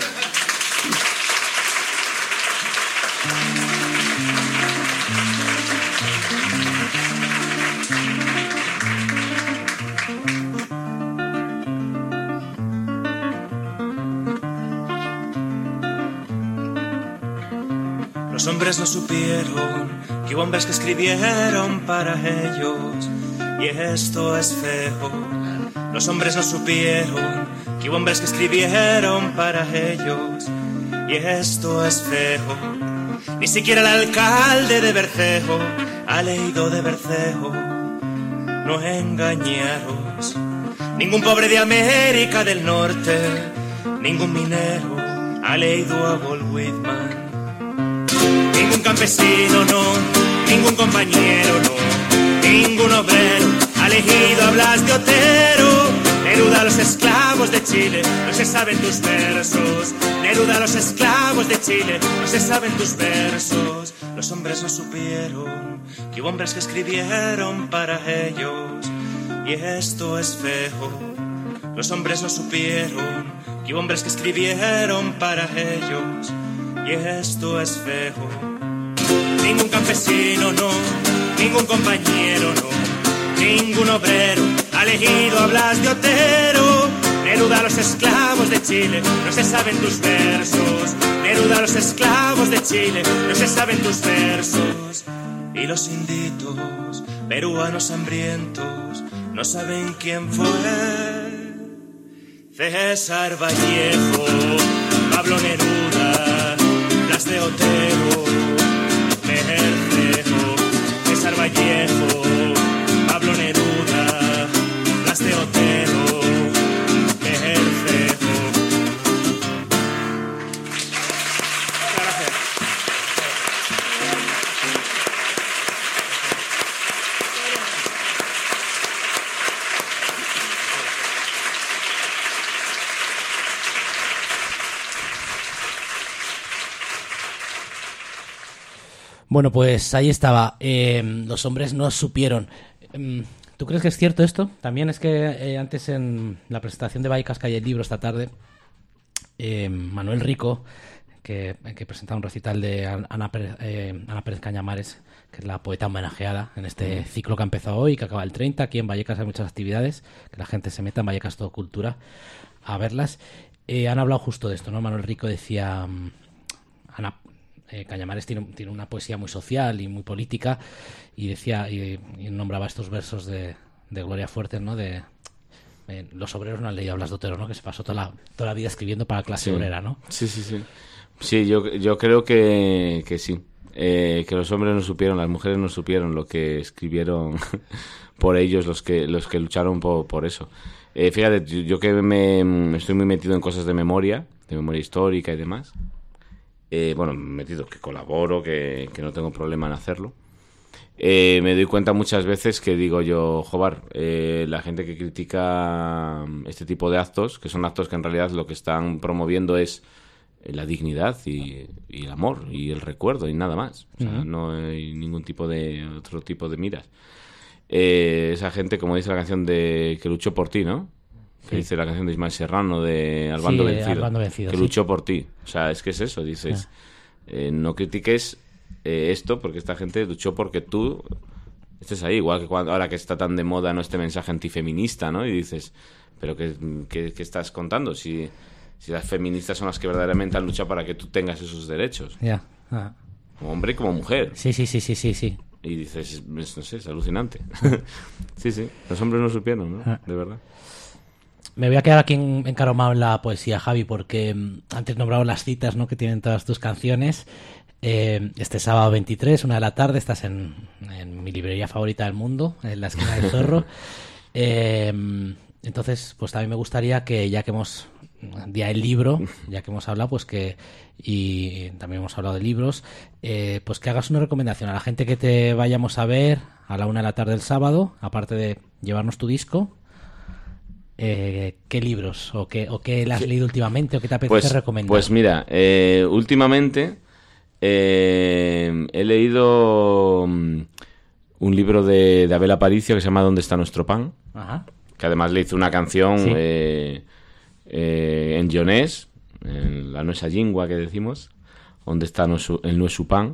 Los hombres no supieron que hubo hombres que escribieron para ellos, y esto es feo. Los hombres no supieron que hubo hombres que escribieron para ellos, y esto es feo. Ni siquiera el alcalde de Berceo ha leído de Berceo. No engañaros. Ningún pobre de América del Norte, ningún minero ha leído a Walt Whitman. Ningún campesino, no, ningún compañero, no, ningún obrero ha leído hablas de Otero. Neruda a los esclavos de Chile, no se saben tus versos. Neruda a los esclavos de Chile, no se saben tus versos. Los hombres no supieron que hubo hombres que escribieron para ellos, y esto es feo. Los hombres no supieron que hubo hombres que escribieron para ellos, y esto es feo. Ningún campesino, no, ningún compañero, no, ningún obrero ha leído hablas de Otero. Neruda a los esclavos de Chile, no se saben tus versos. Neruda a los esclavos de Chile, no se saben tus versos. Y los inditos peruanos hambrientos no saben quién fue César Vallejo, Pablo Neruda, Blas de Otero, Berceo, César Vallejo, Pablo Neruda, Blas de Otero, Berceo. Gracias. Bueno, pues ahí estaba. Los hombres no supieron. ¿Tú crees que es cierto esto? También es que antes en la presentación de Vallecas Calle el Libro esta tarde, Manuel Rico, que presentaba un recital de Ana Pérez Cañamares, que es la poeta homenajeada en este ciclo que ha empezado hoy, que acaba el 30. Aquí en Vallecas hay muchas actividades, que la gente se meta en Vallecas Todo Cultura a verlas. Han hablado justo de esto, ¿no? Manuel Rico decía... Cañamares tiene una poesía muy social y muy política, y decía y nombraba estos versos de Gloria Fuertes, ¿no? De los obreros no han leído hablas de Otero, ¿no? Que se pasó toda la vida escribiendo para la clase obrera, ¿no? Sí. Sí, yo creo que sí. Que los hombres no supieron, las mujeres no supieron lo que escribieron por ellos, los que lucharon por eso. Fíjate, yo que me estoy muy metido en cosas de memoria, memoria histórica y demás. Bueno, metido que colaboro, que no tengo problema en hacerlo. Me doy cuenta muchas veces que digo yo, joder, la gente que critica este tipo de actos, que son actos que en realidad lo que están promoviendo es la dignidad y el amor y el recuerdo y nada más. O sea, no hay ningún tipo de otro tipo de miras. Esa gente, como dice la canción de que luchó por ti, ¿no? Que dice la canción de Ismael Serrano de Al bando vencido, que luchó por ti. O sea, es que es eso, dices, no critiques esto porque esta gente luchó porque tú estés ahí, igual que ahora que está tan de moda, ¿no?, este mensaje antifeminista, ¿no? Y dices, pero ¿qué estás contando? Si las feministas son las que verdaderamente han luchado para que tú tengas esos derechos. Como hombre y como mujer. Sí. Y dices, no sé, es alucinante. Sí, los hombres no supieron, ¿no? De verdad. Me voy a quedar aquí encaromado en la poesía, Javi, porque antes nombraba las citas, ¿no?, que tienen todas tus canciones. Este sábado 23, 1 de la tarde, estás en mi librería favorita del mundo, en la esquina del Zorro. Entonces, pues también me gustaría que, ya que hemos día del libro, ya que hemos hablado, pues y también hemos hablado de libros, pues que hagas una recomendación a la gente que te vayamos a ver a la 1 de la tarde del sábado, aparte de llevarnos tu disco. ¿Qué libros o qué le has leído últimamente o qué te apetece recomendar? Pues mira, últimamente he leído un libro de Abel Aparicio que se llama ¿Dónde está nuestro pan? Ajá. Que además le hizo una canción en Jonés, en la nuestra lingua que decimos, ¿Dónde está el nuestro pan?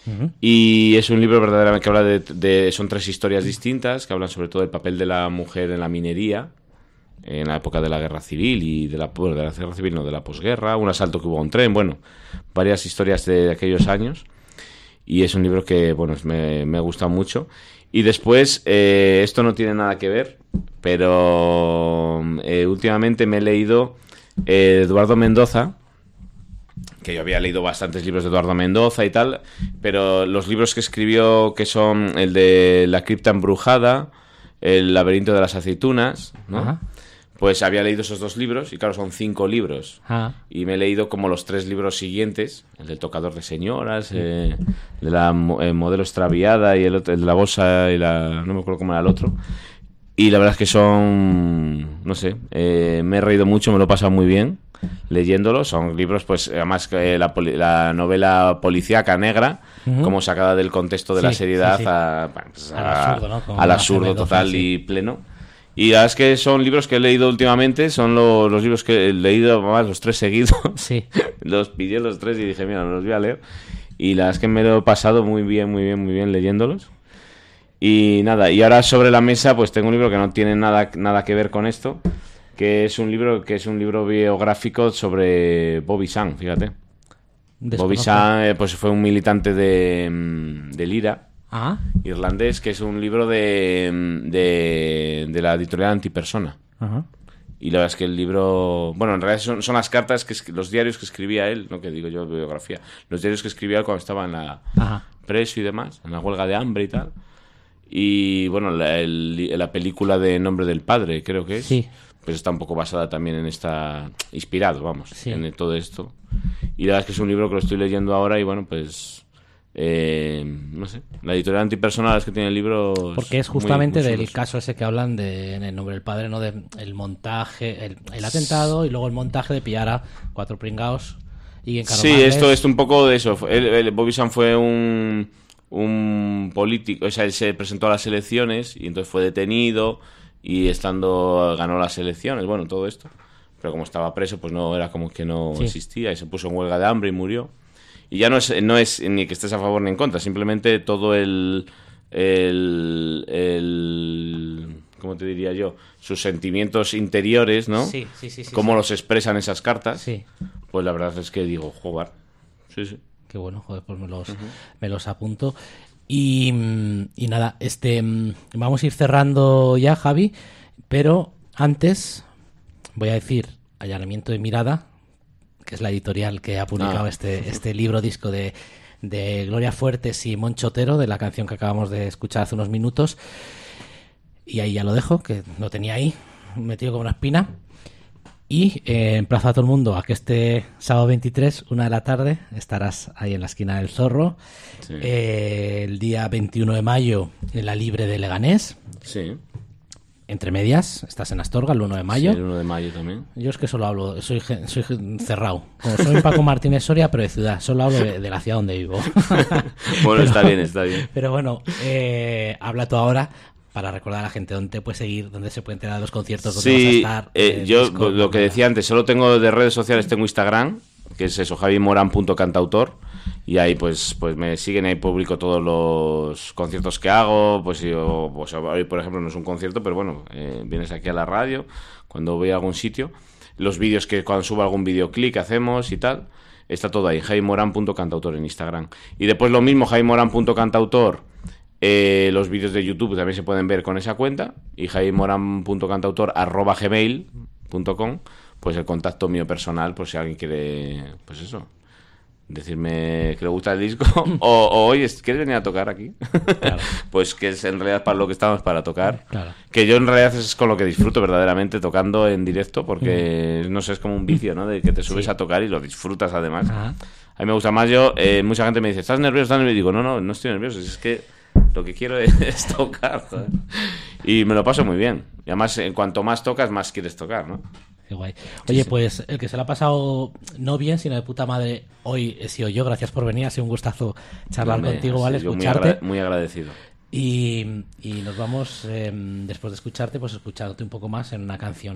Y es un libro verdaderamente que habla son 3 historias distintas que hablan sobre todo del papel de la mujer en la minería en la época de la guerra civil y de la guerra civil, no, de la posguerra, un asalto que hubo a un tren, bueno, varias historias de aquellos años, y es un libro que, bueno, me ha gustado mucho. Y después, esto no tiene nada que ver, pero últimamente me he leído Eduardo Mendoza, que yo había leído bastantes libros de Eduardo Mendoza y tal, pero los libros que escribió, que son el de La cripta embrujada, El laberinto de las aceitunas, ¿no? Ajá. Pues había leído esos 2 libros, y claro, son 5 libros. Y me he leído como los 3 libros siguientes, el del tocador de señoras, de la modelo extraviada y el otro, el de la bolsa y la... no me acuerdo cómo era el otro. Y la verdad es que son... no sé, me he reído mucho, me lo he pasado muy bien leyéndolos. Son libros, pues, además la novela policíaca negra, como sacada del contexto de la seriedad al absurdo total y pleno. Y la verdad es que son libros que he leído últimamente, son los libros que he leído, más los 3 seguidos. Sí. Los pillé los 3 y dije, mira, los voy a leer. Y la verdad es que me lo he pasado muy bien leyéndolos. Y nada, y ahora sobre la mesa pues tengo un libro que no tiene nada que ver con esto, que es un libro biográfico sobre Bobby Sands, fíjate. Bobby Sands pues fue un militante del IRA. Irlandés, que es un libro de la editorial Antipersona. Y la verdad es que el libro... bueno, en realidad son las cartas, los diarios que escribía él, no que digo yo biografía, los diarios que escribía él cuando estaba en la preso y demás, en la huelga de hambre y tal. Y bueno, la película de Nombre del Padre, creo que es, pues está un poco basada también en inspirado, vamos, en todo esto. Y la verdad es que es un libro que lo estoy leyendo ahora y bueno, pues... no sé, la editorial Antipersona es que tiene libros, porque es justamente del caso ese que hablan en El Nombre del Padre, ¿no? De el montaje, el atentado y luego el montaje de pillar a 4 pringaos y encaromarles. Sí, esto un poco de eso. Bobby Sands fue un político, o sea, él se presentó a las elecciones y entonces fue detenido y ganó las elecciones, bueno, todo esto, pero como estaba preso pues no era como que no existía y se puso en huelga de hambre y murió. Y ya no es ni que estés a favor ni en contra, simplemente todo ¿cómo te diría yo? Sus sentimientos interiores, ¿no? Sí. Cómo los expresan esas cartas. Sí. Pues la verdad es que digo, joder. Sí. Qué bueno, joder, pues me los apunto. Y nada, vamos a ir cerrando ya, Javi, pero antes voy a decir Allanamiento de Mirada, que es la editorial que ha publicado este libro disco de Gloria Fuertes y Moncho Otero, de la canción que acabamos de escuchar hace unos minutos. Y ahí ya lo dejo, que lo tenía ahí metido como una espina. Y emplazo a todo el mundo a que este sábado 23, 1 de la tarde, estarás ahí en la esquina del Zorro. Sí. El día 21 de mayo en la Libre de Leganés. Sí. Entre medias, estás en Astorga el 1 de mayo. Sí, el 1 de mayo también. Yo es que solo hablo, soy cerrado. Como soy Paco Martínez Soria, pero de ciudad. Solo hablo de la ciudad donde vivo. Bueno, está bien. Pero bueno, habla tú ahora para recordar a la gente dónde te puede seguir, dónde se puede enterar de los conciertos, dónde sí, vas a estar. Yo lo que decía antes, solo tengo de redes sociales, tengo Instagram, que es eso, javimoran.cantautor, y ahí pues me siguen, ahí publico todos los conciertos que hago. Pues hoy por ejemplo no es un concierto, pero bueno, vienes aquí a la radio cuando voy a algún sitio, los vídeos que cuando subo algún videoclip que hacemos y tal, está todo ahí, javimoran.cantautor en Instagram. Y después lo mismo, javimoran.cantautor, los vídeos de YouTube también se pueden ver con esa cuenta, y javimoran.cantautor@gmail.com, pues el contacto mío personal, por si alguien quiere, pues eso, decirme que le gusta el disco o oye, ¿quieres venir a tocar aquí? Claro. Pues que es en realidad para lo que estamos, para tocar. Claro. Que yo en realidad es con lo que disfruto verdaderamente, tocando en directo, porque no sé, es como un vicio, ¿no? De que te subes a tocar y lo disfrutas además. Ajá. A mí me gusta más. Mucha gente me dice, ¿estás nervioso? Y digo, no estoy nervioso, es que lo que quiero es tocar, joder. Y me lo paso muy bien. Y además, cuanto más tocas, más quieres tocar, ¿no? Qué guay. Oye, sí. Pues el que se lo ha pasado no bien, sino de puta madre, hoy he sido yo. Gracias por venir, ha sido un gustazo charlar contigo, ¿vale? Sí, escucharte. Muy agradecido. Y nos vamos, después de escucharte, pues escuchándote un poco más en una canción.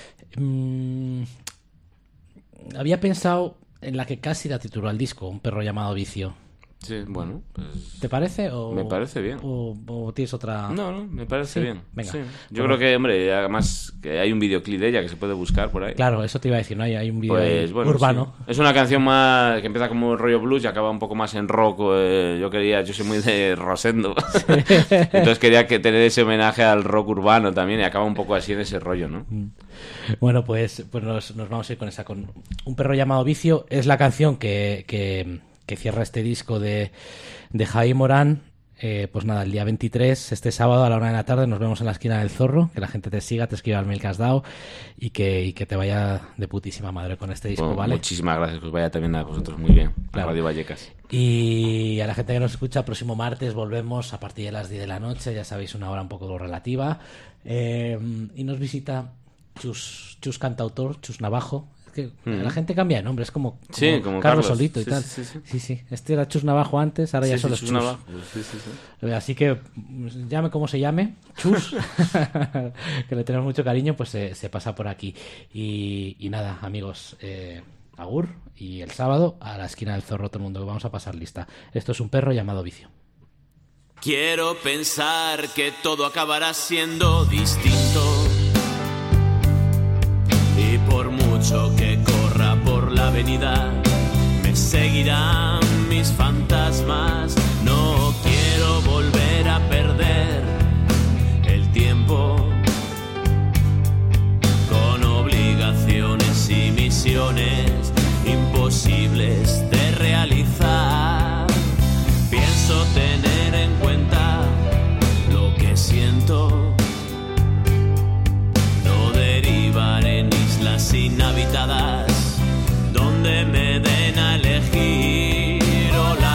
Había pensado en la que casi da título al disco, Un perro llamado Vicio. Sí, bueno, pues... ¿Te parece? Me parece bien. ¿O tienes otra...? No, me parece bien. Venga. Sí. Yo creo que, hombre, además que hay un videoclip de ella que se puede buscar por ahí. Claro, eso te iba a decir, ¿no? Hay un video urbano. Sí. Es una canción más que empieza como rollo blues y acaba un poco más en rock. Yo soy muy de Rosendo. Sí. Entonces quería tener ese homenaje al rock urbano también y acaba un poco así en ese rollo, ¿no? Bueno, pues nos vamos a ir con esa, con Un perro llamado Vicio. Es la canción que cierra este disco de Javi Morán. Pues nada, el día 23, este sábado a la 1 de la tarde, nos vemos en la esquina del Zorro. Que la gente te siga, te escriba el mail que has dado y que te vaya de putísima madre con este disco, bueno, ¿vale? Muchísimas gracias, que os vaya también a vosotros muy bien, claro. A Radio Vallecas. Y a la gente que nos escucha, el próximo martes volvemos a partir de las 10 de la noche, ya sabéis, una hora un poco relativa. Y nos visita Chus Cantautor, Chus Navajo. Que la gente cambia de nombre, es como Carlos Solito y tal. Sí. Este era Chus Navajo antes, ahora ya solo es Chus Navajo. Sí. Así que llame como se llame, Chus, que le tenemos mucho cariño, pues se pasa por aquí. Y nada, amigos, agur, y el sábado a la esquina del Zorro todo el mundo, que vamos a pasar lista. Esto es Un perro llamado Vicio. Quiero pensar que todo acabará siendo distinto. Y por mucho que corra por la avenida, me seguirán mis fantasmas. No quiero volver a perder el tiempo con obligaciones y misiones imposibles de realizar. Pienso tener en cuenta lo que siento. No derivar en islas inhabitadas donde me den a elegir. Hola.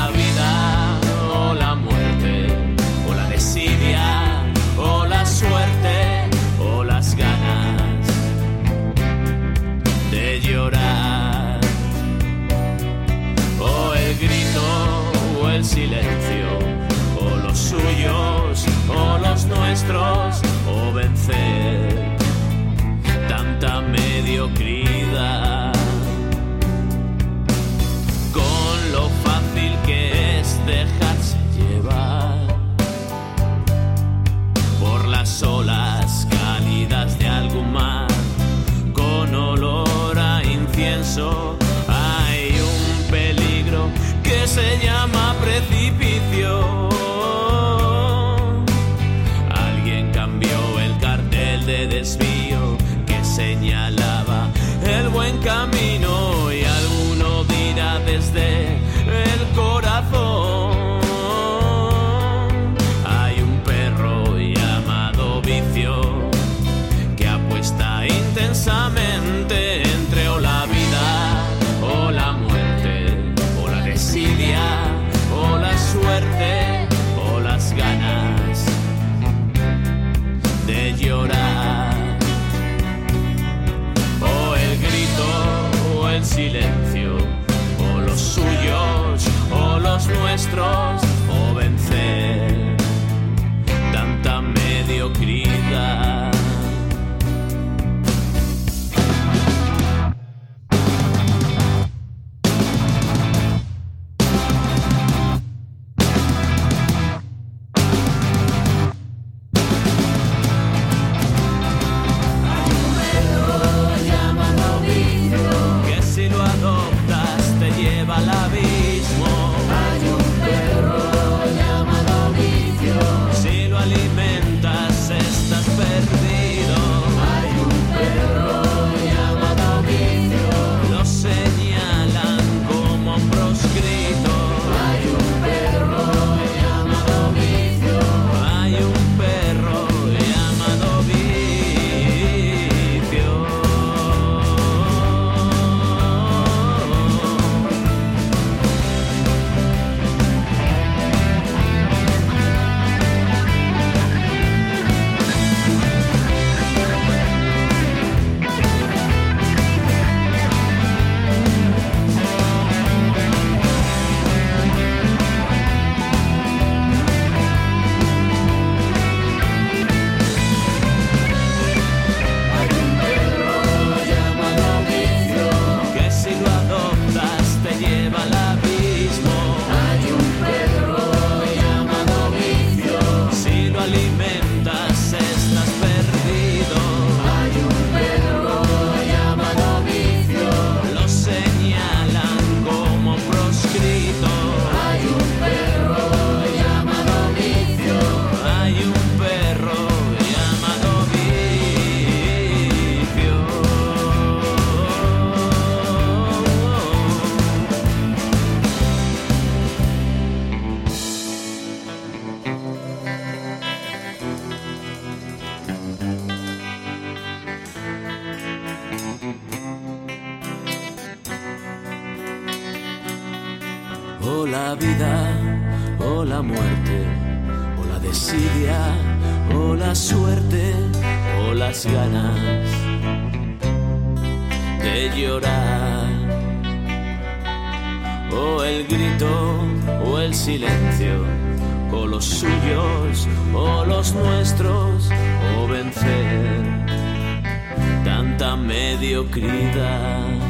la vida o la muerte, o la desidia o la suerte, o las ganas de llorar, o el grito o el silencio, o los suyos o los nuestros, o vencer tanta mediocridad.